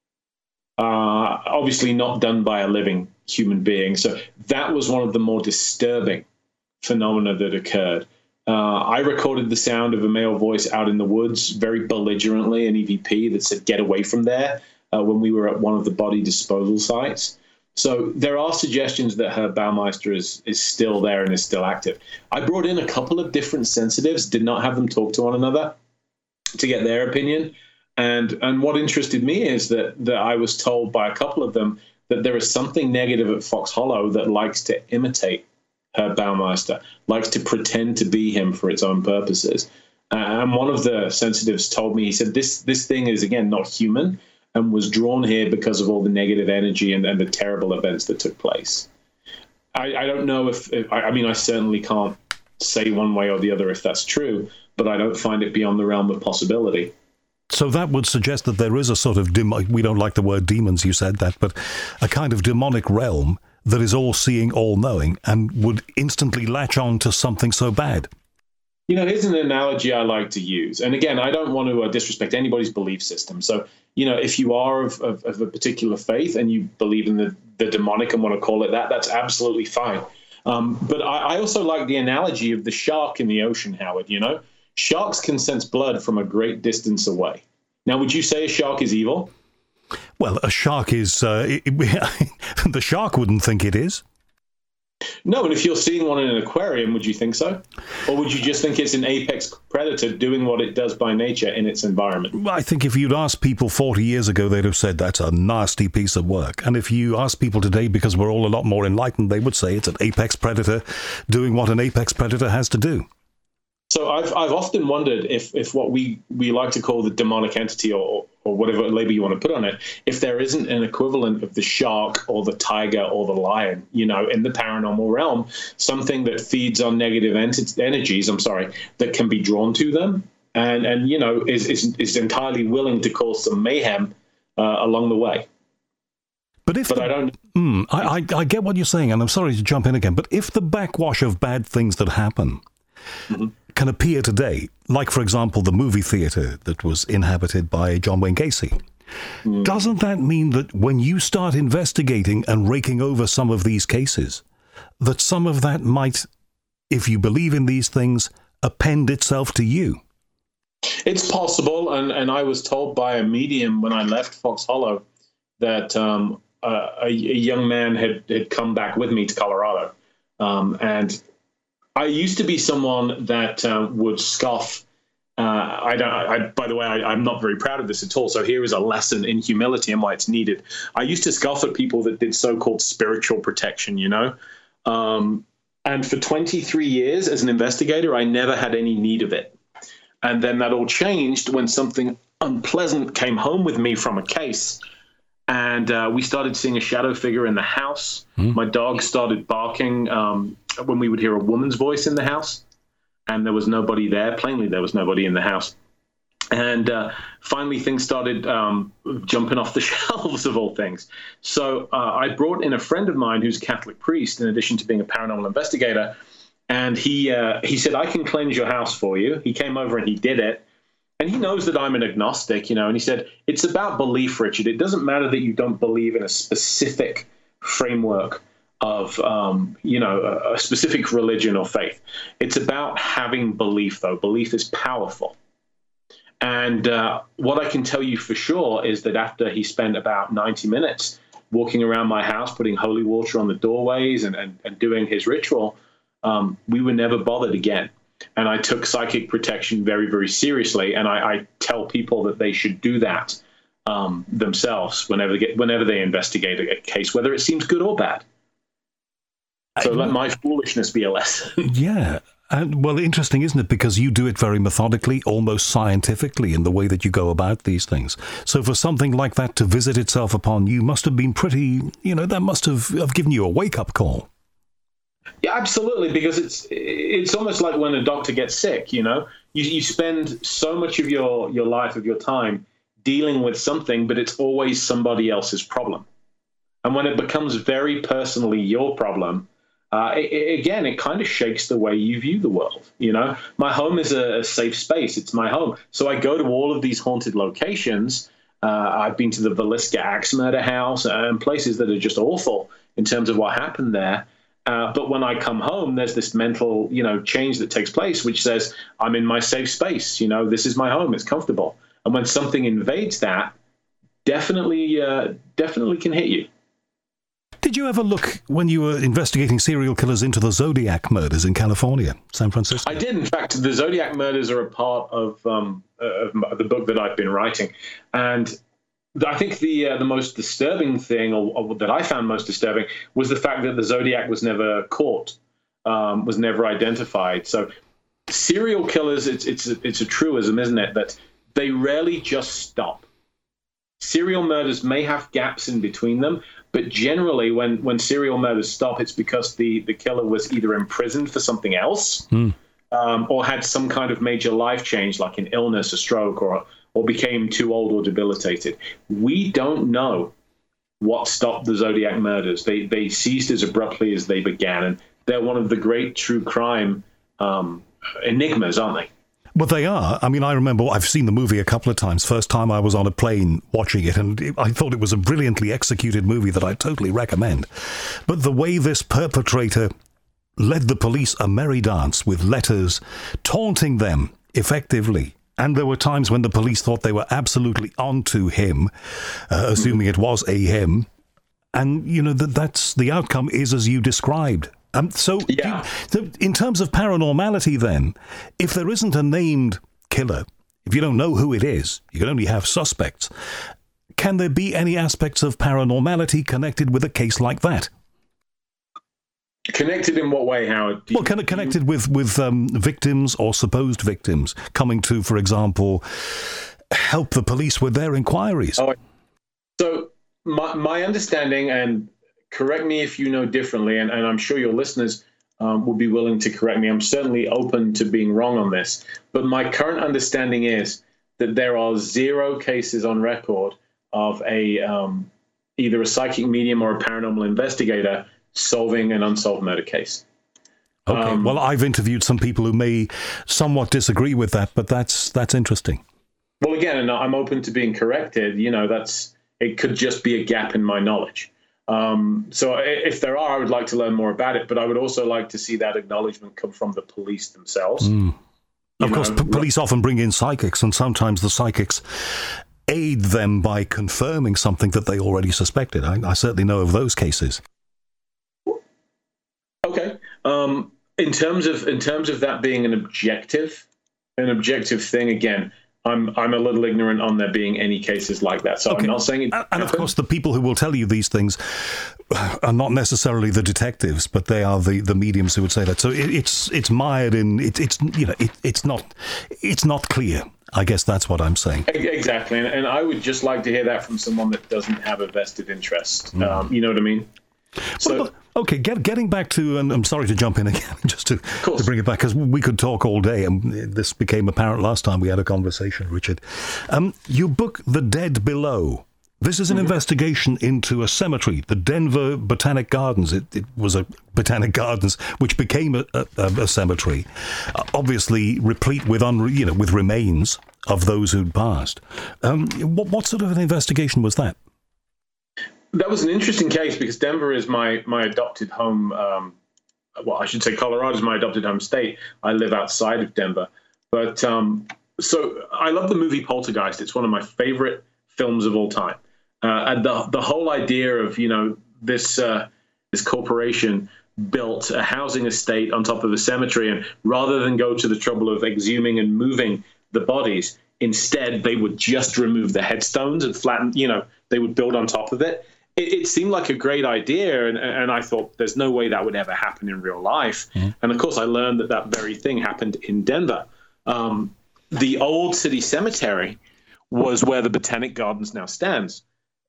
Uh, obviously not done by a living human being. So that was one of the more disturbing phenomena that occurred. Uh, I recorded the sound of a male voice out in the woods, very belligerently, an E V P that said, "Get away from there," uh, when we were at one of the body disposal sites. So there are suggestions that Herb Baumeister is, is still there and is still active. I brought in a couple of different sensitives, did not have them talk to one another to get their opinion. And and what interested me is that, that I was told by a couple of them that there is something negative at Fox Hollow that likes to imitate Herb Baumeister, likes to pretend to be him for its own purposes. Uh, and one of the sensitives told me, he said, this this thing is, again, not human, and was drawn here because of all the negative energy and, and the terrible events that took place. I, I don't know if, if I, I mean, I certainly can't say one way or the other if that's true, but I don't find it beyond the realm of possibility. So that would suggest that there is a sort of, dem- we don't like the word demons, you said that, but a kind of demonic realm that is all-seeing, all-knowing, and would instantly latch on to something so bad. You know, here's an analogy I like to use. And again, I don't want to uh, disrespect anybody's belief system. So, you know, if you are of, of, of a particular faith and you believe in the, the demonic and want to call it that, that's absolutely fine. Um, but I, I also like the analogy of the shark in the ocean, Howard. You know, sharks can sense blood from a great distance away. Now, would you say a shark is evil? Well, a shark is... Uh, it, it, the shark wouldn't think it is. No, and if you're seeing one in an aquarium, would you think so? Or would you just think it's an apex predator doing what it does by nature in its environment? I think if you'd asked people forty years ago, they'd have said that's a nasty piece of work. And if you ask people today, because we're all a lot more enlightened, they would say it's an apex predator doing what an apex predator has to do. So I've I've often wondered if if what we, we like to call the demonic entity, or or whatever label you want to put on it, if there isn't an equivalent of the shark or the tiger or the lion, you know, in the paranormal realm, something that feeds on negative ent- energies, I'm sorry, that can be drawn to them and, and you know, is, is, is entirely willing to cause some mayhem uh, along the way. But if but the, I don't... Mm, I, I, I get what you're saying, and I'm sorry to jump in again, but if the backwash of bad things that happen mm-hmm. can appear today, like, for example, the movie theatre that was inhabited by John Wayne Gacy, mm. doesn't that mean that when you start investigating and raking over some of these cases, that some of that might, if you believe in these things, append itself to you? It's possible, and, and I was told by a medium when I left Fox Hollow that um, uh, a, a young man had, had come back with me to Colorado, um, and I used to be someone that uh, would scoff. Uh, I don't. I, by the way, I, I'm not very proud of this at all. So here is a lesson in humility and why it's needed. I used to scoff at people that did so-called spiritual protection. You know, Um, and for twenty-three years as an investigator, I never had any need of it. And then that all changed when something unpleasant came home with me from a case. And uh, we started seeing a shadow figure in the house. Mm. My dog started barking um, when we would hear a woman's voice in the house. And there was nobody there. Plainly, there was nobody in the house. And uh, finally, things started um, jumping off the shelves, of all things. So uh, I brought in a friend of mine who's a Catholic priest, in addition to being a paranormal investigator. And he uh, he said, I can cleanse your house for you. He came over and he did it. And he knows that I'm an agnostic, you know. And he said, it's about belief, Richard. It doesn't matter that you don't believe in a specific framework of, um, you know, a, a specific religion or faith. It's about having belief, though. Belief is powerful. And uh, what I can tell you for sure is that after he spent about ninety minutes walking around my house, putting holy water on the doorways and, and, and doing his ritual, um, we were never bothered again. And I took psychic protection very, very seriously. And I, I tell people that they should do that um, themselves whenever they, get, whenever they investigate a, a case, whether it seems good or bad. So I, let my foolishness be a lesson. Yeah. And, well, interesting, isn't it? Because you do it very methodically, almost scientifically in the way that you go about these things. So for something like that to visit itself upon you must have been pretty, you know, that must have, have given you a wake-up call. Yeah, absolutely, because it's it's almost like when a doctor gets sick, you know. You, you spend so much of your, your life, of your time, dealing with something, but it's always somebody else's problem. And when it becomes very personally your problem, Uh, it, it, again, it kind of shakes the way you view the world. You know, my home is a, a safe space. It's my home. So I go to all of these haunted locations. Uh, I've been to the Villisca Axe Murder House and places that are just awful in terms of what happened there. Uh, but when I come home, there's this mental, you know, change that takes place, which says I'm in my safe space. You know, this is my home. It's comfortable. And when something invades that, definitely, uh, definitely can hit you. Did you ever look, when you were investigating serial killers, into the Zodiac murders in California, San Francisco? I did. In fact, the Zodiac murders are a part of, um, of the book that I've been writing. And I think the uh, the most disturbing thing, or, or that I found most disturbing, was the fact that the Zodiac was never caught, um, was never identified. So serial killers, it's, it's, it's a truism, isn't it, that they rarely just stop. Serial murders may have gaps in between them, but generally, when, when serial murders stop, it's because the, the killer was either imprisoned for something else mm. um, or had some kind of major life change, like an illness, a stroke, or or became too old or debilitated. We don't know what stopped the Zodiac murders. They they ceased as abruptly as they began, and they're one of the great true crime um, enigmas, aren't they? Well, they are. I mean, I remember I've seen the movie a couple of times. First time I was on a plane watching it, and I thought it was a brilliantly executed movie that I totally recommend. But the way this perpetrator led the police a merry dance with letters, taunting them effectively. And there were times when the police thought they were absolutely onto him, uh, assuming it was a him. And, you know, that that's the outcome is as you described. Um, so, yeah. you, in terms of paranormality, then, if there isn't a named killer, if you don't know who it is, you can only have suspects. Can there be any aspects of paranormality connected with a case like that? Connected in what way, Howard? Do well, kind of connected with with um, victims or supposed victims coming to, for example, help the police with their inquiries. Oh, so my my understanding, and correct me if you know differently, and, and I'm sure your listeners um, will be willing to correct me. I'm certainly open to being wrong on this. But my current understanding is that there are zero cases on record of a um, either a psychic medium or a paranormal investigator solving an unsolved murder case. Okay. Um, well, I've interviewed some people who may somewhat disagree with that, but that's that's interesting. Well, again, and I'm open to being corrected. You know, that's it could just be a gap in my knowledge. Um, so if there are, I would like to learn more about it, but I would also like to see that acknowledgement come from the police themselves. Mm. Of course, p- police often bring in psychics, and sometimes the psychics aid them by confirming something that they already suspected. I, I certainly know of those cases. Okay. Um, in terms of in terms of that being an objective, an objective thing, again, I'm I'm a little ignorant on there being any cases like that. So okay. I'm not saying it. And, and of course, the people who will tell you these things are not necessarily the detectives, but they are the, the mediums who would say that. So it, it's it's mired in it, it's you know it, it's not it's not clear. I guess that's what I'm saying. Exactly, and, and I would just like to hear that from someone that doesn't have a vested interest. Mm. Um, you know what I mean? So, well, okay, get, getting back to, and I'm sorry to jump in again, just to, to bring it back, because we could talk all day, and this became apparent last time we had a conversation, Richard. Um, your book, The Dead Below, this is an mm-hmm. investigation into a cemetery, the Denver Botanic Gardens. It, it was a Botanic Gardens which became a, a, a cemetery, uh, obviously replete with un, you know with remains of those who'd passed. Um, what, what sort of an investigation was that? That was an interesting case because Denver is my my adopted home. Um, well, I should say Colorado is my adopted home state. I live outside of Denver. But um, so I love the movie Poltergeist. It's one of my favorite films of all time. Uh, and the the whole idea of, you know, this uh, this corporation built a housing estate on top of a cemetery, and rather than go to the trouble of exhuming and moving the bodies, instead they would just remove the headstones and flatten, you know, they would build on top of it. It, it seemed like a great idea, and, and I thought there's no way that would ever happen in real life. Mm-hmm. And of course, I learned that that very thing happened in Denver. Um, the old city cemetery was where the Botanic Gardens now stands.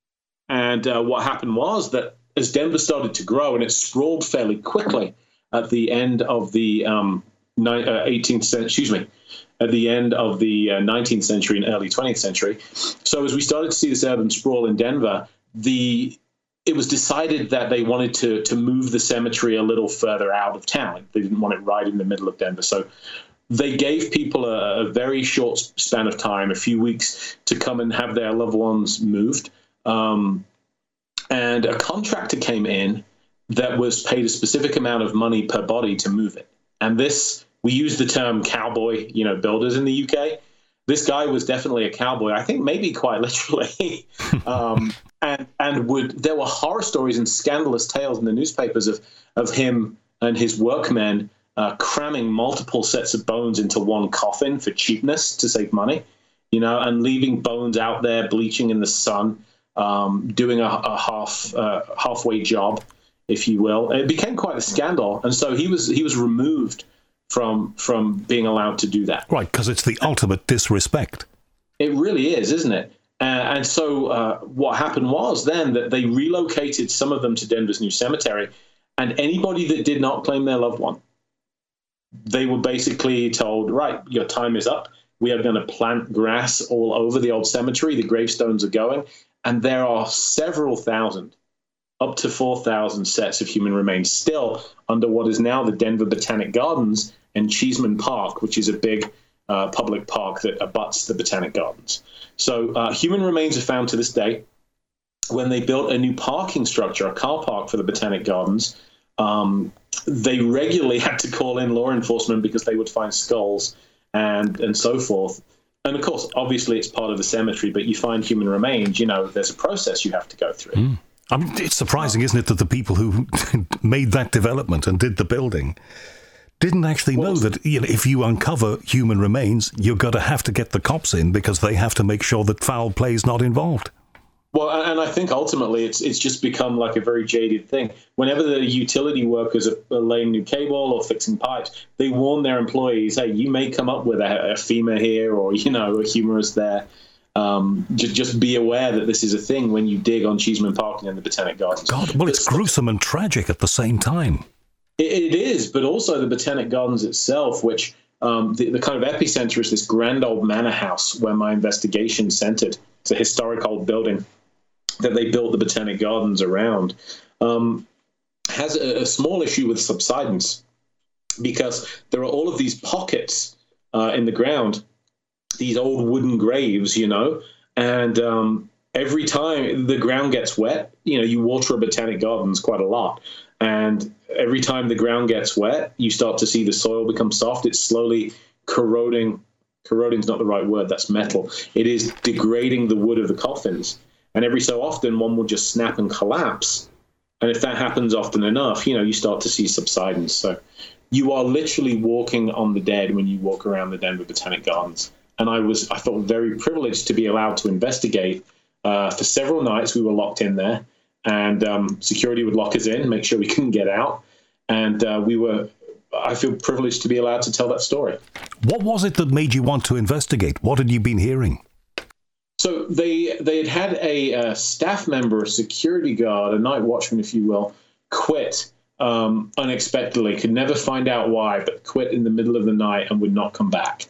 And uh, what happened was that as Denver started to grow, and it sprawled fairly quickly at the end of the um, ni- uh, eighteenth century, excuse me, at the end of the uh, nineteenth century and early twentieth century. So as we started to see this urban sprawl in Denver, the it was decided that they wanted to to move the cemetery a little further out of town. They didn't want it right in the middle of Denver. So they gave people a, a very short span of time, a few weeks, to come and have their loved ones moved. Um, and a contractor came in that was paid a specific amount of money per body to move it. And this, we use the term cowboy, you know, builders in the U K. This guy was definitely a cowboy, I think maybe quite literally. um, and and would there were horror stories and scandalous tales in the newspapers of, of him and his workmen uh, cramming multiple sets of bones into one coffin for cheapness to save money, you know, and leaving bones out there bleaching in the sun, um, doing a, a half uh, halfway job, if you will. It became quite a scandal, and so he was he was removed from from being allowed to do that. Right, because it's the ultimate disrespect. It really is, isn't it? Uh, and so uh, what happened was then that they relocated some of them to Denver's new cemetery, and anybody that did not claim their loved one, they were basically told, right, your time is up. We are going to plant grass all over the old cemetery. The gravestones are going. And there are several thousand, up to four thousand sets of human remains still under what is now the Denver Botanic Gardens and Cheeseman Park, which is a big uh, public park that abuts the Botanic Gardens. So uh, human remains are found to this day. When they built a new parking structure, a car park for the Botanic Gardens, um, they regularly had to call in law enforcement because they would find skulls and and so forth. And of course, obviously, it's part of the cemetery, but you find human remains, you know, there's a process you have to go through. Mm. I mean, it's surprising, isn't it, that the people who made that development and did the building didn't actually well, know that, you know, if you uncover human remains, you're going to have to get the cops in because they have to make sure that foul play is not involved. Well, and I think ultimately it's it's just become like a very jaded thing. Whenever the utility workers are laying new cable or fixing pipes, they warn their employees, hey, you may come up with a, a femur here or, you know, a humerus there. Um, just, just be aware that this is a thing when you dig on Cheeseman Park and the Botanic Gardens. God, well, it's gruesome and tragic at the same time. It, it is, but also the Botanic Gardens itself, which um, the, the kind of epicenter is this grand old manor house where my investigation centered. It's a historic old building that they built the Botanic Gardens around, um, has a, a small issue with subsidence because there are all of these pockets uh, in the ground, these old wooden graves, you know, and um, every time the ground gets wet, you know, you water a Botanic Gardens quite a lot. And every time the ground gets wet, you start to see the soil become soft. It's slowly corroding. Corroding is not the right word. That's metal. It is degrading the wood of the coffins. And every so often, one will just snap and collapse. And if that happens often enough, you know, you start to see subsidence. So you are literally walking on the dead when you walk around the Denver Botanic Gardens. and I was I felt very privileged to be allowed to investigate. Uh, for several nights, we were locked in there, and um, security would lock us in, make sure we couldn't get out, and uh, we were. I feel privileged to be allowed to tell that story. What was it that made you want to investigate? What had you been hearing? So they they had had a, a staff member, a security guard, a night watchman, if you will, quit um, unexpectedly. Could never find out why, but quit in the middle of the night and would not come back.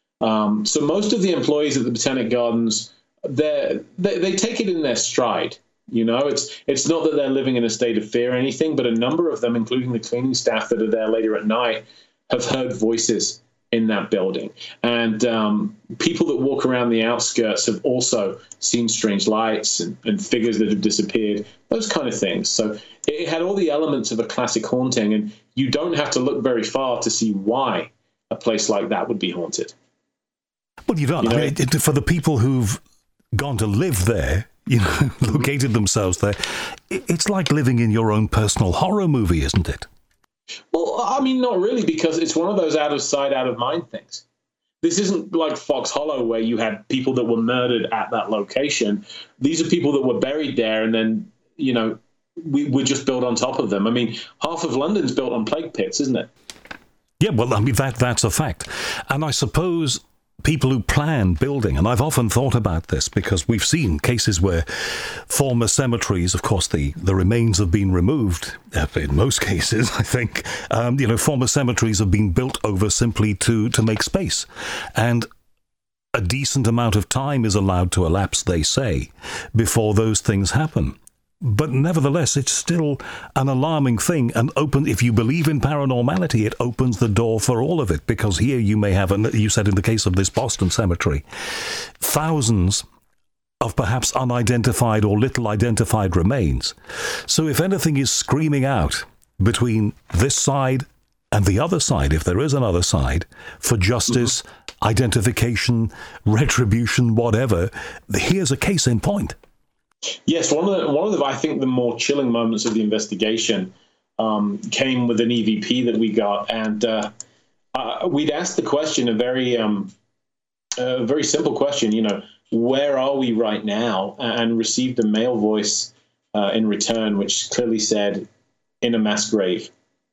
Um, so most of the employees at the Botanic Gardens, they they take it in their stride. You know, it's it's not that they're living in a state of fear or anything, but a number of them, including the cleaning staff that are there later at night, have heard voices in that building. And um, people that walk around the outskirts have also seen strange lights and, and figures that have disappeared, those kind of things. So it had all the elements of a classic haunting, and you don't have to look very far to see why a place like that would be haunted. Well, you don't. You know, I mean, it, for the people who've gone to live there, you know, located themselves there, it's like living in your own personal horror movie, isn't it? Well, I mean, not really, because it's one of those out of sight, out of mind things. This isn't like Fox Hollow, where you had people that were murdered at that location. These are people that were buried there, and then, you know, we we just built on top of them. I mean, half of London's built on plague pits, isn't it? Yeah, well, I mean, that that's a fact. And I suppose people who plan building, and I've often thought about this because we've seen cases where former cemeteries, of course, the, the remains have been removed, in most cases, I think. Um, you know, former cemeteries have been built over simply to, to make space. And a decent amount of time is allowed to elapse, they say, before those things happen. But nevertheless, it's still an alarming thing, and open. If you believe in paranormality, it opens the door for all of it, because here you may have, and you said in the case of this Boston cemetery, thousands of perhaps unidentified or little identified remains. So if anything is screaming out between this side and the other side, if there is another side, for justice, mm-hmm. identification, retribution, whatever, here's a case in point. Yes, one of the, one of the, I think the more chilling moments of the investigation um, came with an E V P that we got, and uh, uh, we'd asked the question, a very, um, a very simple question, you know, where are we right now? And received a male voice uh, in return, which clearly said, in a mass grave.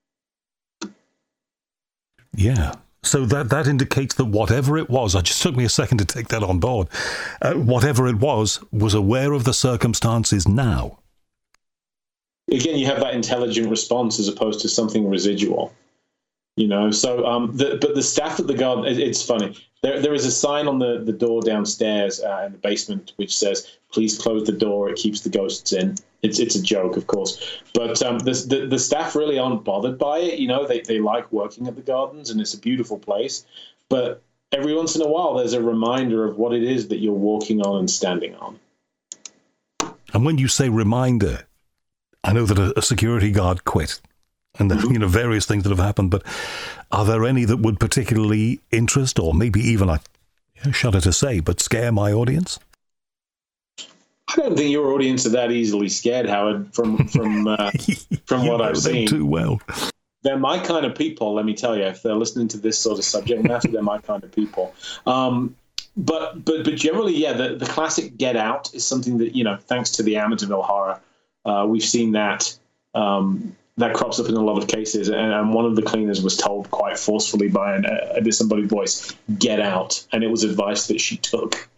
Yeah. So that, that indicates that whatever it was, it just took me a second to take that on board, uh, whatever it was, was aware of the circumstances now. Again, you have that intelligent response as opposed to something residual, you know. So, um, the, but the staff at the garden, it, it's funny. There, there is a sign on the, the door downstairs uh, in the basement which says, "Please close the door. It keeps the ghosts in." It's it's a joke, of course, but um, the, the the staff really aren't bothered by it. You know, they they like working at the gardens, and it's a beautiful place. But every once in a while, there's a reminder of what it is that you're walking on and standing on. And when you say reminder, I know that a, a security guard quit, and there, you know, various things that have happened. But are there any that would particularly interest, or maybe even, I shudder to say, but scare my audience? I don't think your audience are that easily scared, Howard, from from uh, from what I've seen. Too well. They're my kind of people, let me tell you. If they're listening to this sort of subject matter, they're my kind of people. Um, but but but generally, yeah, the, the classic Get Out is something that, you know, thanks to the Amityville horror, uh, we've seen that um, that crops up in a lot of cases. And, and one of the cleaners was told quite forcefully by an, a disembodied voice, "Get out," and it was advice that she took.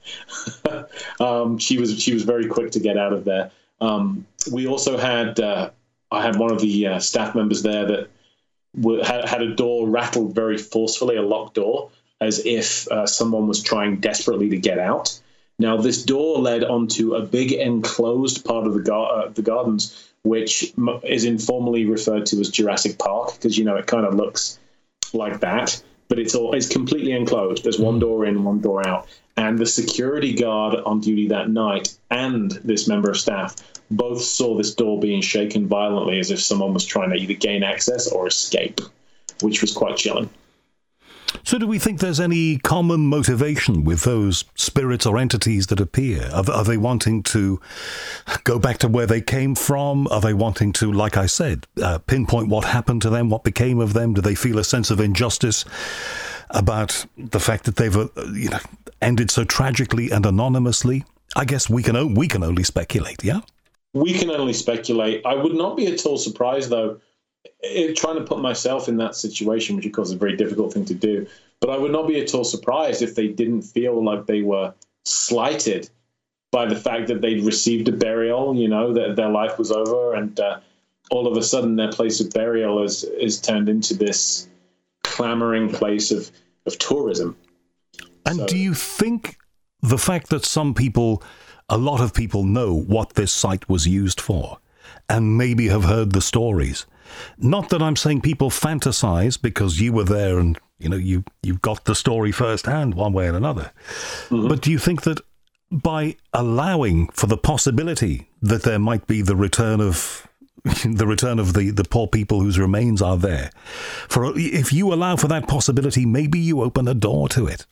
um, she was she was very quick to get out of there. Um, we also had uh, I had one of the uh, staff members there that w- had, had a door rattled very forcefully, a locked door, as if uh, someone was trying desperately to get out. Now, this door led onto a big enclosed part of the gar- uh, the gardens, which m- is informally referred to as Jurassic Park, because, you know, it kind of looks like that, but it's all it's completely enclosed. There's one door in, one door out. And the security guard on duty that night and this member of staff both saw this door being shaken violently, as if someone was trying to either gain access or escape, which was quite chilling. So do we think there's any common motivation with those spirits or entities that appear? Are, are they wanting to go back to where they came from? Are they wanting to, like I said, uh, pinpoint what happened to them, what became of them? Do they feel a sense of injustice about the fact that they've, uh, you know, ended so tragically and anonymously? I guess we can o- we can only speculate, yeah? We can only speculate. I would not be at all surprised, though, it, trying to put myself in that situation, which of course is a very difficult thing to do, but I would not be at all surprised if they didn't feel like they were slighted by the fact that they'd received a burial, you know, that their life was over, and uh, all of a sudden their place of burial is is turned into this clamoring place of, of tourism. And so, do you think the fact that some people, a lot of people know what this site was used for, and maybe have heard the stories, not that I'm saying people fantasize because you were there and, you know, you, you've got the story firsthand one way or another, mm-hmm. but do you think that by allowing for the possibility that there might be the return of the return of the, the poor people whose remains are there, for if you allow for that possibility, maybe you open a door to it?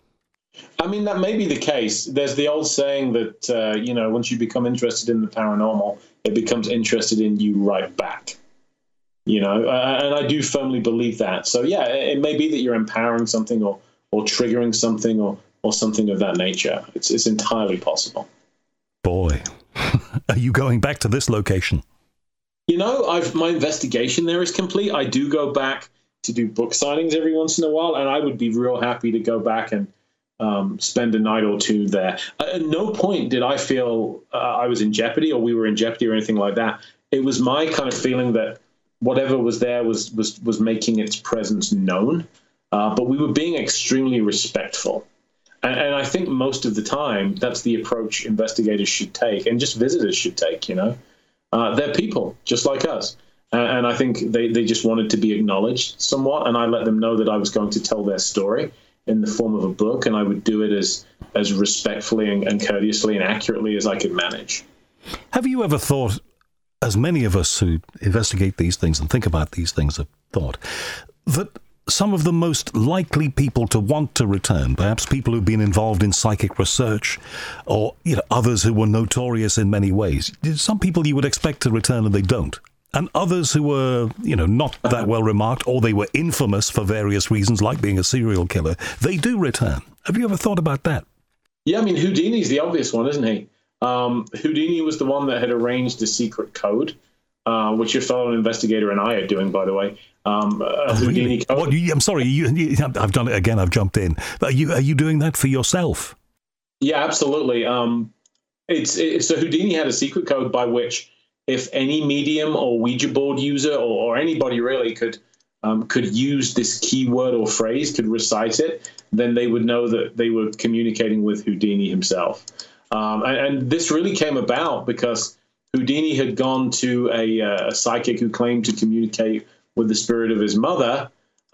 I mean, that may be the case. There's the old saying that, uh, you know, once you become interested in the paranormal, it becomes interested in you right back. You know, uh, and I do firmly believe that. So, yeah, it, it may be that you're empowering something or, or triggering something or or something of that nature. It's it's entirely possible. Boy, are you going back to this location? You know, I've my investigation there is complete. I do go back to do book signings every once in a while, and I would be real happy to go back and um, spend a night or two there. At no point did I feel uh, I was in jeopardy or we were in jeopardy or anything like that. It was my kind of feeling that whatever was there was was was making its presence known, uh, but we were being extremely respectful. And I think most of the time, that's the approach investigators should take, and just visitors should take, you know. Uh, they're people, just like us. Uh, and I think they, they just wanted to be acknowledged somewhat, and I let them know that I was going to tell their story in the form of a book, and I would do it as, as respectfully and, and courteously and accurately as I could manage. Have you ever thought, as many of us who investigate these things and think about these things have thought, that some of the most likely people to want to return, perhaps people who've been involved in psychic research, or you know others who were notorious in many ways. Some people you would expect to return and they don't, and others who were you know not that well remarked, or they were infamous for various reasons, like being a serial killer. They do return. Have you ever thought about that? Yeah, I mean Houdini's the obvious one, isn't he? Um, Houdini was the one that had arranged a secret code, uh, which your fellow investigator and I are doing, by the way. Um, uh, Houdini really? code. What, you, I'm sorry, you, you, I've done it again. I've jumped in. Are you are you doing that for yourself? Yeah, absolutely. Um, it's it's so Houdini had a secret code by which, if any medium or Ouija board user or, or anybody really could um, could use this keyword or phrase, could recite it, then they would know that they were communicating with Houdini himself. Um, and, and this really came about because Houdini had gone to a, a psychic who claimed to communicate with the spirit of his mother,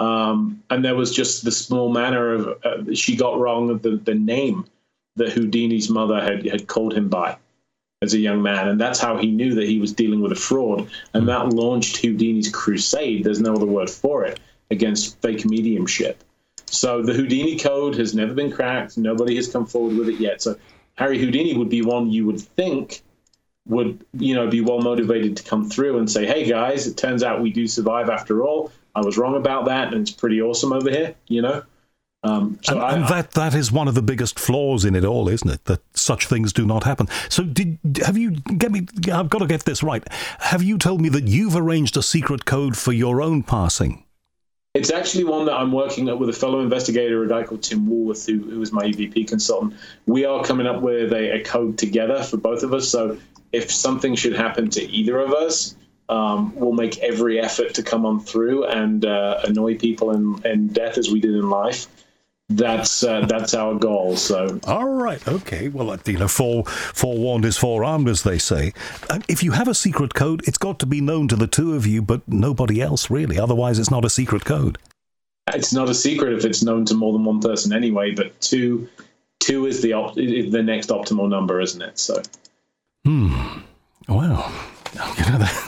um, and there was just the small manner of uh, she got wrong the, the name that Houdini's mother had, had called him by as a young man, and that's how he knew that he was dealing with a fraud, and that launched Houdini's crusade, there's no other word for it, against fake mediumship. So the Houdini code has never been cracked, nobody has come forward with it yet, so Harry Houdini would be one you would think would, you know, be well motivated to come through and say, hey guys, it turns out we do survive after all. I was wrong about that, and it's pretty awesome over here, you know? Um, so and, I, and that that is one of the biggest flaws in it all, isn't it? That such things do not happen. So did have you, get me, I've got to get this right. Have you told me that you've arranged a secret code for your own passing? It's actually one that I'm working with a fellow investigator, a guy called Tim Woolworth, who, who is my E V P consultant. We are coming up with a, a code together for both of us. So if something should happen to either of us, um, we'll make every effort to come on through and uh, annoy people in, in death as we did in life. That's uh, that's our goal. So all right, okay. Well, you know, fore, forewarned is forearmed, as they say. And if you have a secret code, it's got to be known to the two of you, but nobody else really. Otherwise, it's not a secret code. It's not a secret if it's known to more than one person anyway. But two, two is the op- the next optimal number, isn't it? So. Hmm. Well, you know that.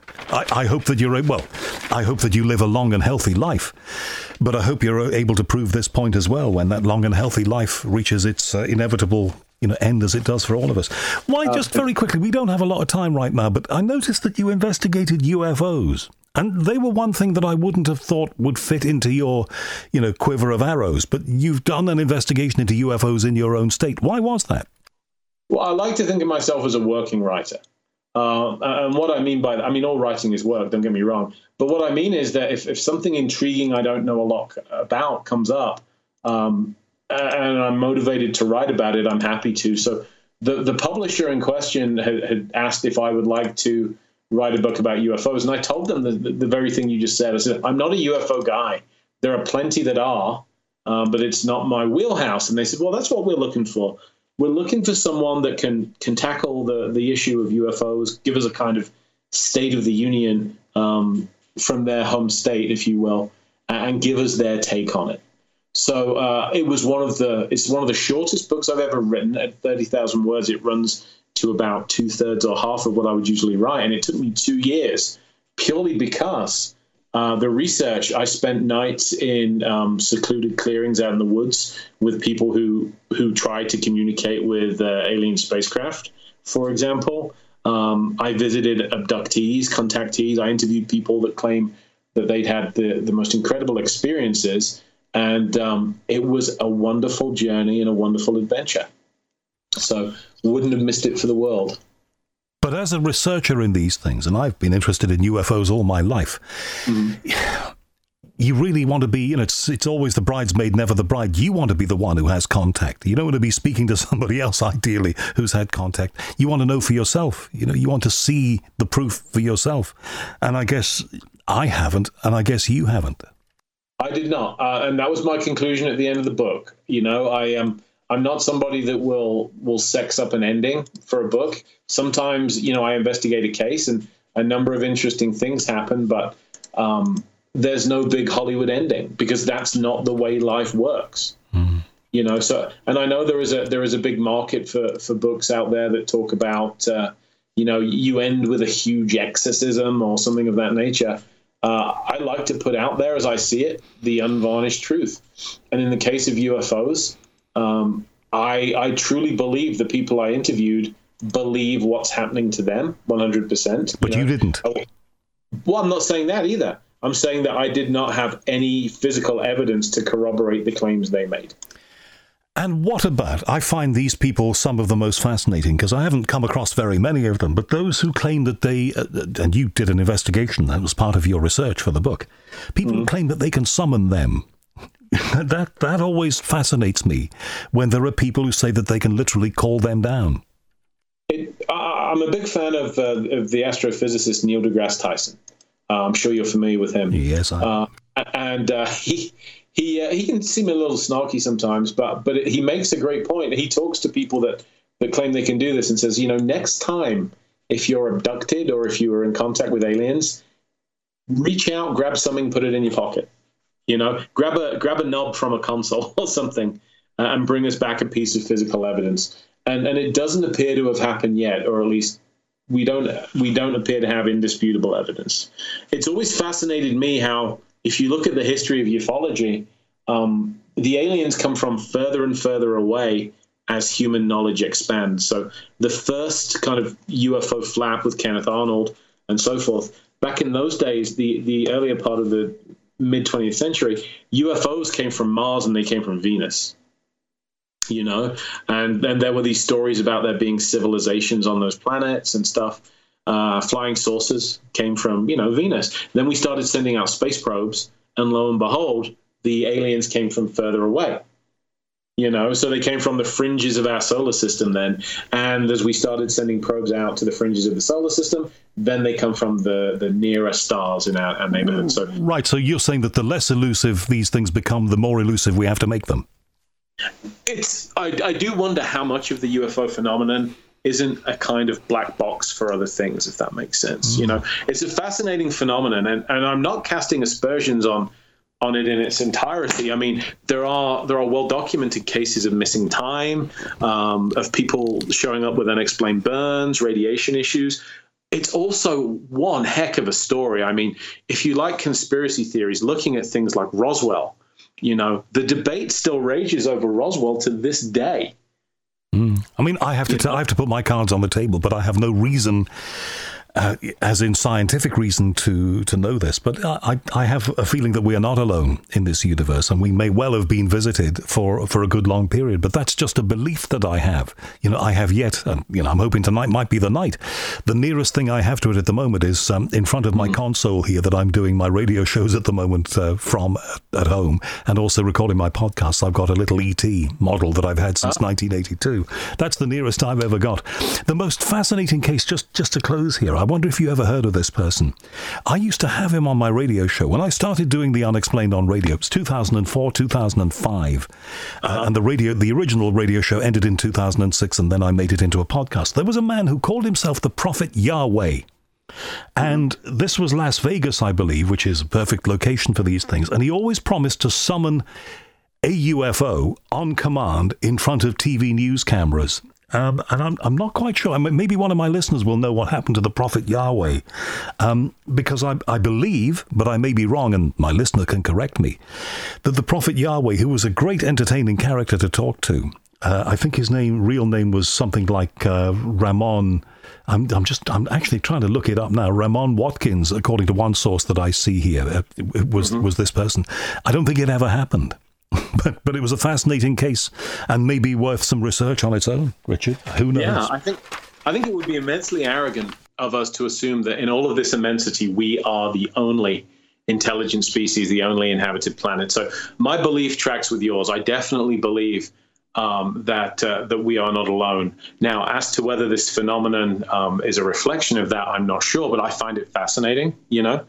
I, I hope that you're well. I hope that you live a long and healthy life, but I hope you're able to prove this point as well when that long and healthy life reaches its uh, inevitable, you know, end as it does for all of us. Why, just very quickly, we don't have a lot of time right now, but I noticed that you investigated U F Os. And they were one thing that I wouldn't have thought would fit into your, you know, quiver of arrows. But you've done an investigation into U F Os in your own state. Why was that? Well, I like to think of myself as a working writer. Uh, and what I mean by that, I mean, all writing is work, don't get me wrong. But what I mean is that if, if something intriguing I don't know a lot about comes up, um, and I'm motivated to write about it, I'm happy to. So the, the publisher in question had, had asked if I would like to write a book about U F Os. And I told them the, the, the very thing you just said. I said, I'm not a U F O guy. There are plenty that are, uh, but it's not my wheelhouse. And they said, well, that's what we're looking for. We're looking for someone that can can tackle the, the issue of U F Os, give us a kind of state of the union um, from their home state, if you will, and give us their take on it. So uh, it was one of the it's one of the shortest books I've ever written. At thirty thousand words, it runs to about two thirds or half of what I would usually write, and it took me two years purely because uh, the research. I spent nights in um, secluded clearings out in the woods with people who who tried to communicate with uh, alien spacecraft, for example. Um, I visited abductees, contactees. I interviewed people that claim that they'd had the, the most incredible experiences. And um, it was a wonderful journey and a wonderful adventure. So wouldn't have missed it for the world. But as a researcher in these things, and I've been interested in U F Os all my life, mm-hmm. you really want to be, you know, it's, it's always the bridesmaid, never the bride. You want to be the one who has contact. You don't want to be speaking to somebody else, ideally, who's had contact. You want to know for yourself. You know, you want to see the proof for yourself. And I guess I haven't, and I guess you haven't. I did not, uh, and that was my conclusion at the end of the book. You know, I am I'm not somebody that will will sex up an ending for a book. Sometimes, you know, I investigate a case and a number of interesting things happen, but um, there's no big Hollywood ending because that's not the way life works. Mm-hmm. You know, so and I know there is a there is a big market for for books out there that talk about uh, you know, you end with a huge exorcism or something of that nature. Uh, I like to put out there, as I see it, the unvarnished truth. And in the case of U F Os, um, I, I truly believe the people I interviewed believe what's happening to them one hundred percent. But you, know? you didn't. Well, I'm not saying that either. I'm saying that I did not have any physical evidence to corroborate the claims they made. And what about, I find these people some of the most fascinating, because I haven't come across very many of them, but those who claim that they, uh, and you did an investigation, that was part of your research for the book, people mm. who claim that they can summon them. that that always fascinates me, when there are people who say that they can literally call them down. It, I, I'm a big fan of, uh, of the astrophysicist Neil deGrasse Tyson. Uh, I'm sure you're familiar with him. Yes, I am. Uh, and uh, he... He uh, he can seem a little snarky sometimes, but but it, he makes a great point. He talks to people that, that claim they can do this and says, you know, next time if you're abducted or if you are in contact with aliens, reach out, grab something, put it in your pocket. You know, grab a grab a knob from a console or something uh, and bring us back a piece of physical evidence. And and it doesn't appear to have happened yet, or at least we don't we don't appear to have indisputable evidence. It's always fascinated me how, if you look at the history of ufology, um, the aliens come from further and further away as human knowledge expands. So the first kind of U F O flap with Kenneth Arnold and so forth, back in those days, the, the earlier part of the mid-twentieth century, U F Os came from Mars and they came from Venus, you know, and then there were these stories about there being civilizations on those planets and stuff. Uh, flying saucers came from, you know, Venus. Then we started sending out space probes, and lo and behold, the aliens came from further away. You know, so they came from the fringes of our solar system then. And as we started sending probes out to the fringes of the solar system, then they come from the, the nearer stars in our, our neighborhood. So, right, so you're saying that the less elusive these things become, the more elusive we have to make them. It's I, I do wonder how much of the U F O phenomenon isn't a kind of black box for other things, if that makes sense. Mm. You know, it's a fascinating phenomenon, and, and I'm not casting aspersions on on it in its entirety. I mean, there are there are well-documented cases of missing time, um, of people showing up with unexplained burns, radiation issues. It's also one heck of a story. I mean, if you like conspiracy theories, looking at things like Roswell, you know, the debate still rages over Roswell to this day. Mm. I mean, I have to t- I have to put my cards on the table, but I have no reason uh, as in scientific reason to, to know this, but I, I have a feeling that we are not alone in this universe, and we may well have been visited for, for a good long period, but that's just a belief that I have. You know, I have yet, and you know, I'm hoping tonight might be the night. The nearest thing I have to it at the moment is um, in front of my mm. console here that I'm doing my radio shows at the moment uh, from at home, and also recording my podcasts. I've got a little E T model that I've had since oh. nineteen eighty-two. That's the nearest I've ever got. The most fascinating case, just, just to close here, I wonder if you ever heard of this person. I used to have him on my radio show. When I started doing The Unexplained on radio, it was two thousand four, two thousand five. Uh-huh. Uh, and the radio, the original radio show ended in two thousand six, and then I made it into a podcast. There was a man who called himself the Prophet Yahweh. And this was Las Vegas, I believe, which is a perfect location for these things. And he always promised to summon a U F O on command in front of T V news cameras. Um, and I'm, I'm not quite sure. I mean, maybe one of my listeners will know what happened to the Prophet Yahweh, um, because I, I believe, but I may be wrong, and my listener can correct me, that the Prophet Yahweh, who was a great entertaining character to talk to, uh, I think his name, real name was something like uh, Ramon. I'm, I'm just, I'm actually trying to look it up now. Ramon Watkins, according to one source that I see here, uh, it was mm-hmm. was this person. I don't think it ever happened. But but it was a fascinating case, and maybe worth some research on its own, Richard. Who knows? Yeah, I think I think it would be immensely arrogant of us to assume that in all of this immensity, we are the only intelligent species, the only inhabited planet. So my belief tracks with yours. I definitely believe um, that uh, that we are not alone. Now, as to whether this phenomenon um, is a reflection of that, I'm not sure, but I find it fascinating. You know.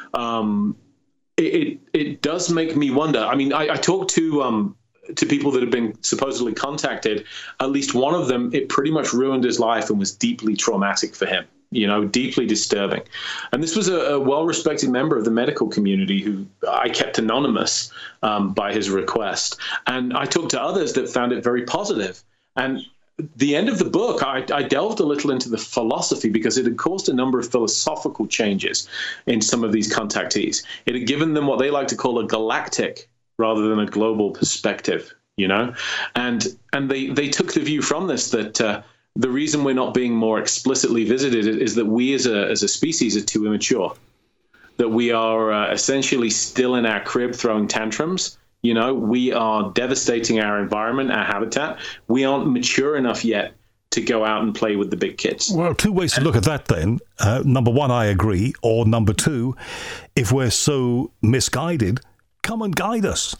Um, It, it it does make me wonder. I mean, I, I talked to um to people that have been supposedly contacted. At least one of them, it pretty much ruined his life and was deeply traumatic for him. You know, deeply disturbing. And this was a, a well-respected member of the medical community who I kept anonymous um, by his request. And I talked to others that found it very positive. And the end of the book, I, I delved a little into the philosophy because it had caused a number of philosophical changes in some of these contactees. It had given them what they like to call a galactic rather than a global perspective, you know? And and they, they took the view from this that uh, the reason we're not being more explicitly visited is that we as a, as a species are too immature, that we are uh, essentially still in our crib throwing tantrums. You know, we are devastating our environment, our habitat. We aren't mature enough yet to go out and play with the big kids. Well, two ways to look at that then. Uh, number one, I agree. Or number two, if we're so misguided, come and guide us.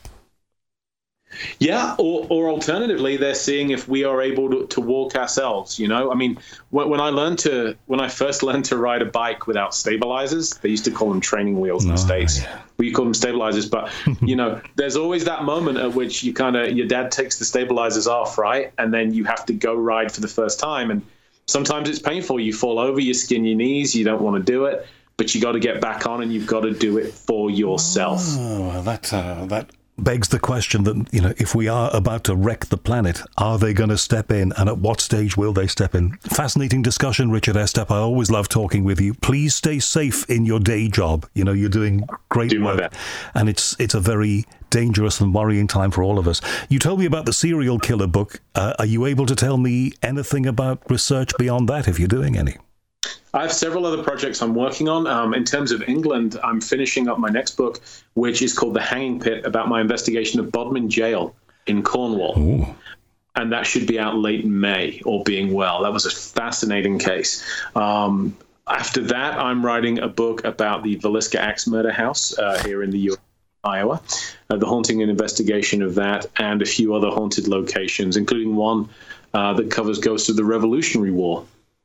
Yeah, or, or alternatively, they're seeing if we are able to, to walk ourselves, you know? I mean, when, when I learned to, when I first learned to ride a bike without stabilizers, they used to call them training wheels in the States. Yeah. We call them stabilizers, but, you know, there's always that moment at which you kind of, your dad takes the stabilizers off, right? And then you have to go ride for the first time. And sometimes it's painful. You fall over, you skin your knees, you don't want to do it, but you got to get back on and you've got to do it for yourself. Oh, that, uh, that, begs the question that, you know, if we are about to wreck the planet, are they going to step in, and at what stage will they step in? Fascinating discussion, Richard Estep. I always love talking with you. Please stay safe in your day job. You know, you're doing great Do work, and it's it's a very dangerous and worrying time for all of us. You told me about the serial killer book. Uh, are you able to tell me anything about research beyond that, if you're doing any? I have several other projects I'm working on. Um, in terms of England, I'm finishing up my next book, which is called The Hanging Pit, about my investigation of Bodmin Jail in Cornwall. Ooh. And that should be out late in May, all being well. That was a fascinating case. Um, after that, I'm writing a book about the Villisca Axe murder house uh, here in the U S, Iowa, uh, the haunting and investigation of that, and a few other haunted locations, including one uh, that covers ghosts of the Revolutionary War.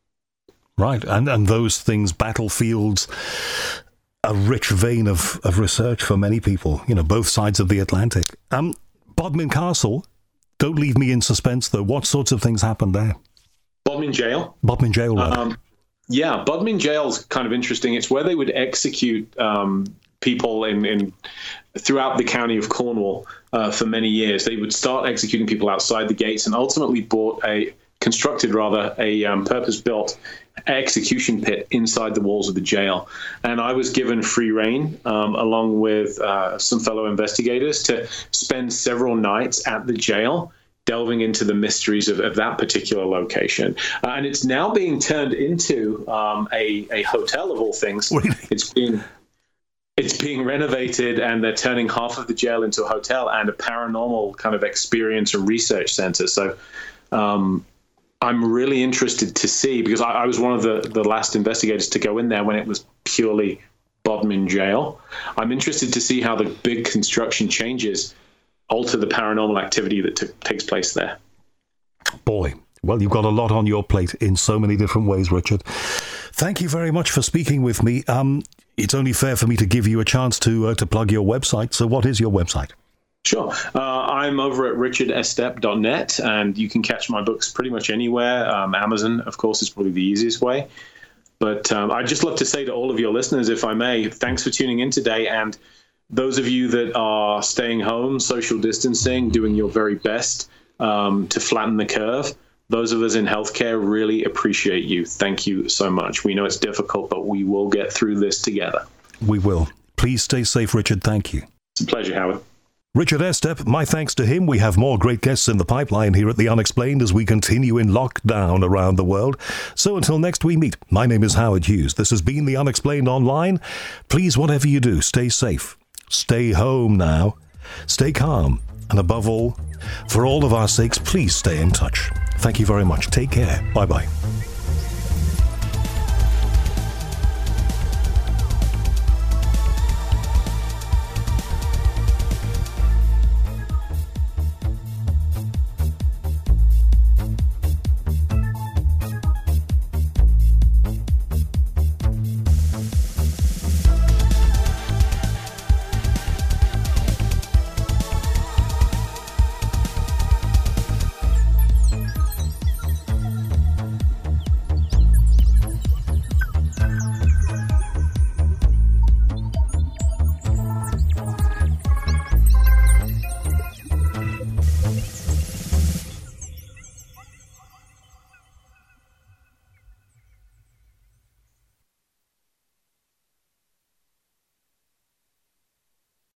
Right, and and those things, battlefields, a rich vein of, of research for many people, you know, both sides of the Atlantic. Um, Bodmin Castle, don't leave me in suspense, though. What sorts of things happened there? Bodmin Jail? Bodmin Jail, right. Um, yeah, Bodmin Jail's kind of interesting. It's where they would execute um, people in, in throughout the county of Cornwall uh, for many years. They would start executing people outside the gates and ultimately bought a, constructed rather, a um, purpose-built execution pit inside the walls of the jail. And I was given free rein, um, along with uh, some fellow investigators, to spend several nights at the jail delving into the mysteries of, of that particular location. Uh, and it's now being turned into um, a, a hotel of all things. Really? It's being it's being renovated, and they're turning half of the jail into a hotel and a paranormal kind of experience and research center. So um, I'm really interested to see, because I, I was one of the, the last investigators to go in there when it was purely Bodmin Jail. I'm interested to see how the big construction changes alter the paranormal activity that t- takes place there. Boy, well, you've got a lot on your plate in so many different ways, Richard. Thank you very much for speaking with me. Um, it's only fair for me to give you a chance to uh, to plug your website. So what is your website? Sure. Uh, I'm over at richard estep dot net, and you can catch my books pretty much anywhere. Um, Amazon, of course, is probably the easiest way. But um, I'd just love to say to all of your listeners, if I may, thanks for tuning in today. And those of you that are staying home, social distancing, doing your very best um, to flatten the curve, those of us in healthcare really appreciate you. Thank you so much. We know it's difficult, but we will get through this together. We will. Please stay safe, Richard. Thank you. It's a pleasure, Howard. Richard Estep, my thanks to him. We have more great guests in the pipeline here at The Unexplained as we continue in lockdown around the world. So until next we meet, my name is Howard Hughes. This has been The Unexplained Online. Please, whatever you do, stay safe. Stay home now. Stay calm. And above all, for all of our sakes, please stay in touch. Thank you very much. Take care. Bye-bye.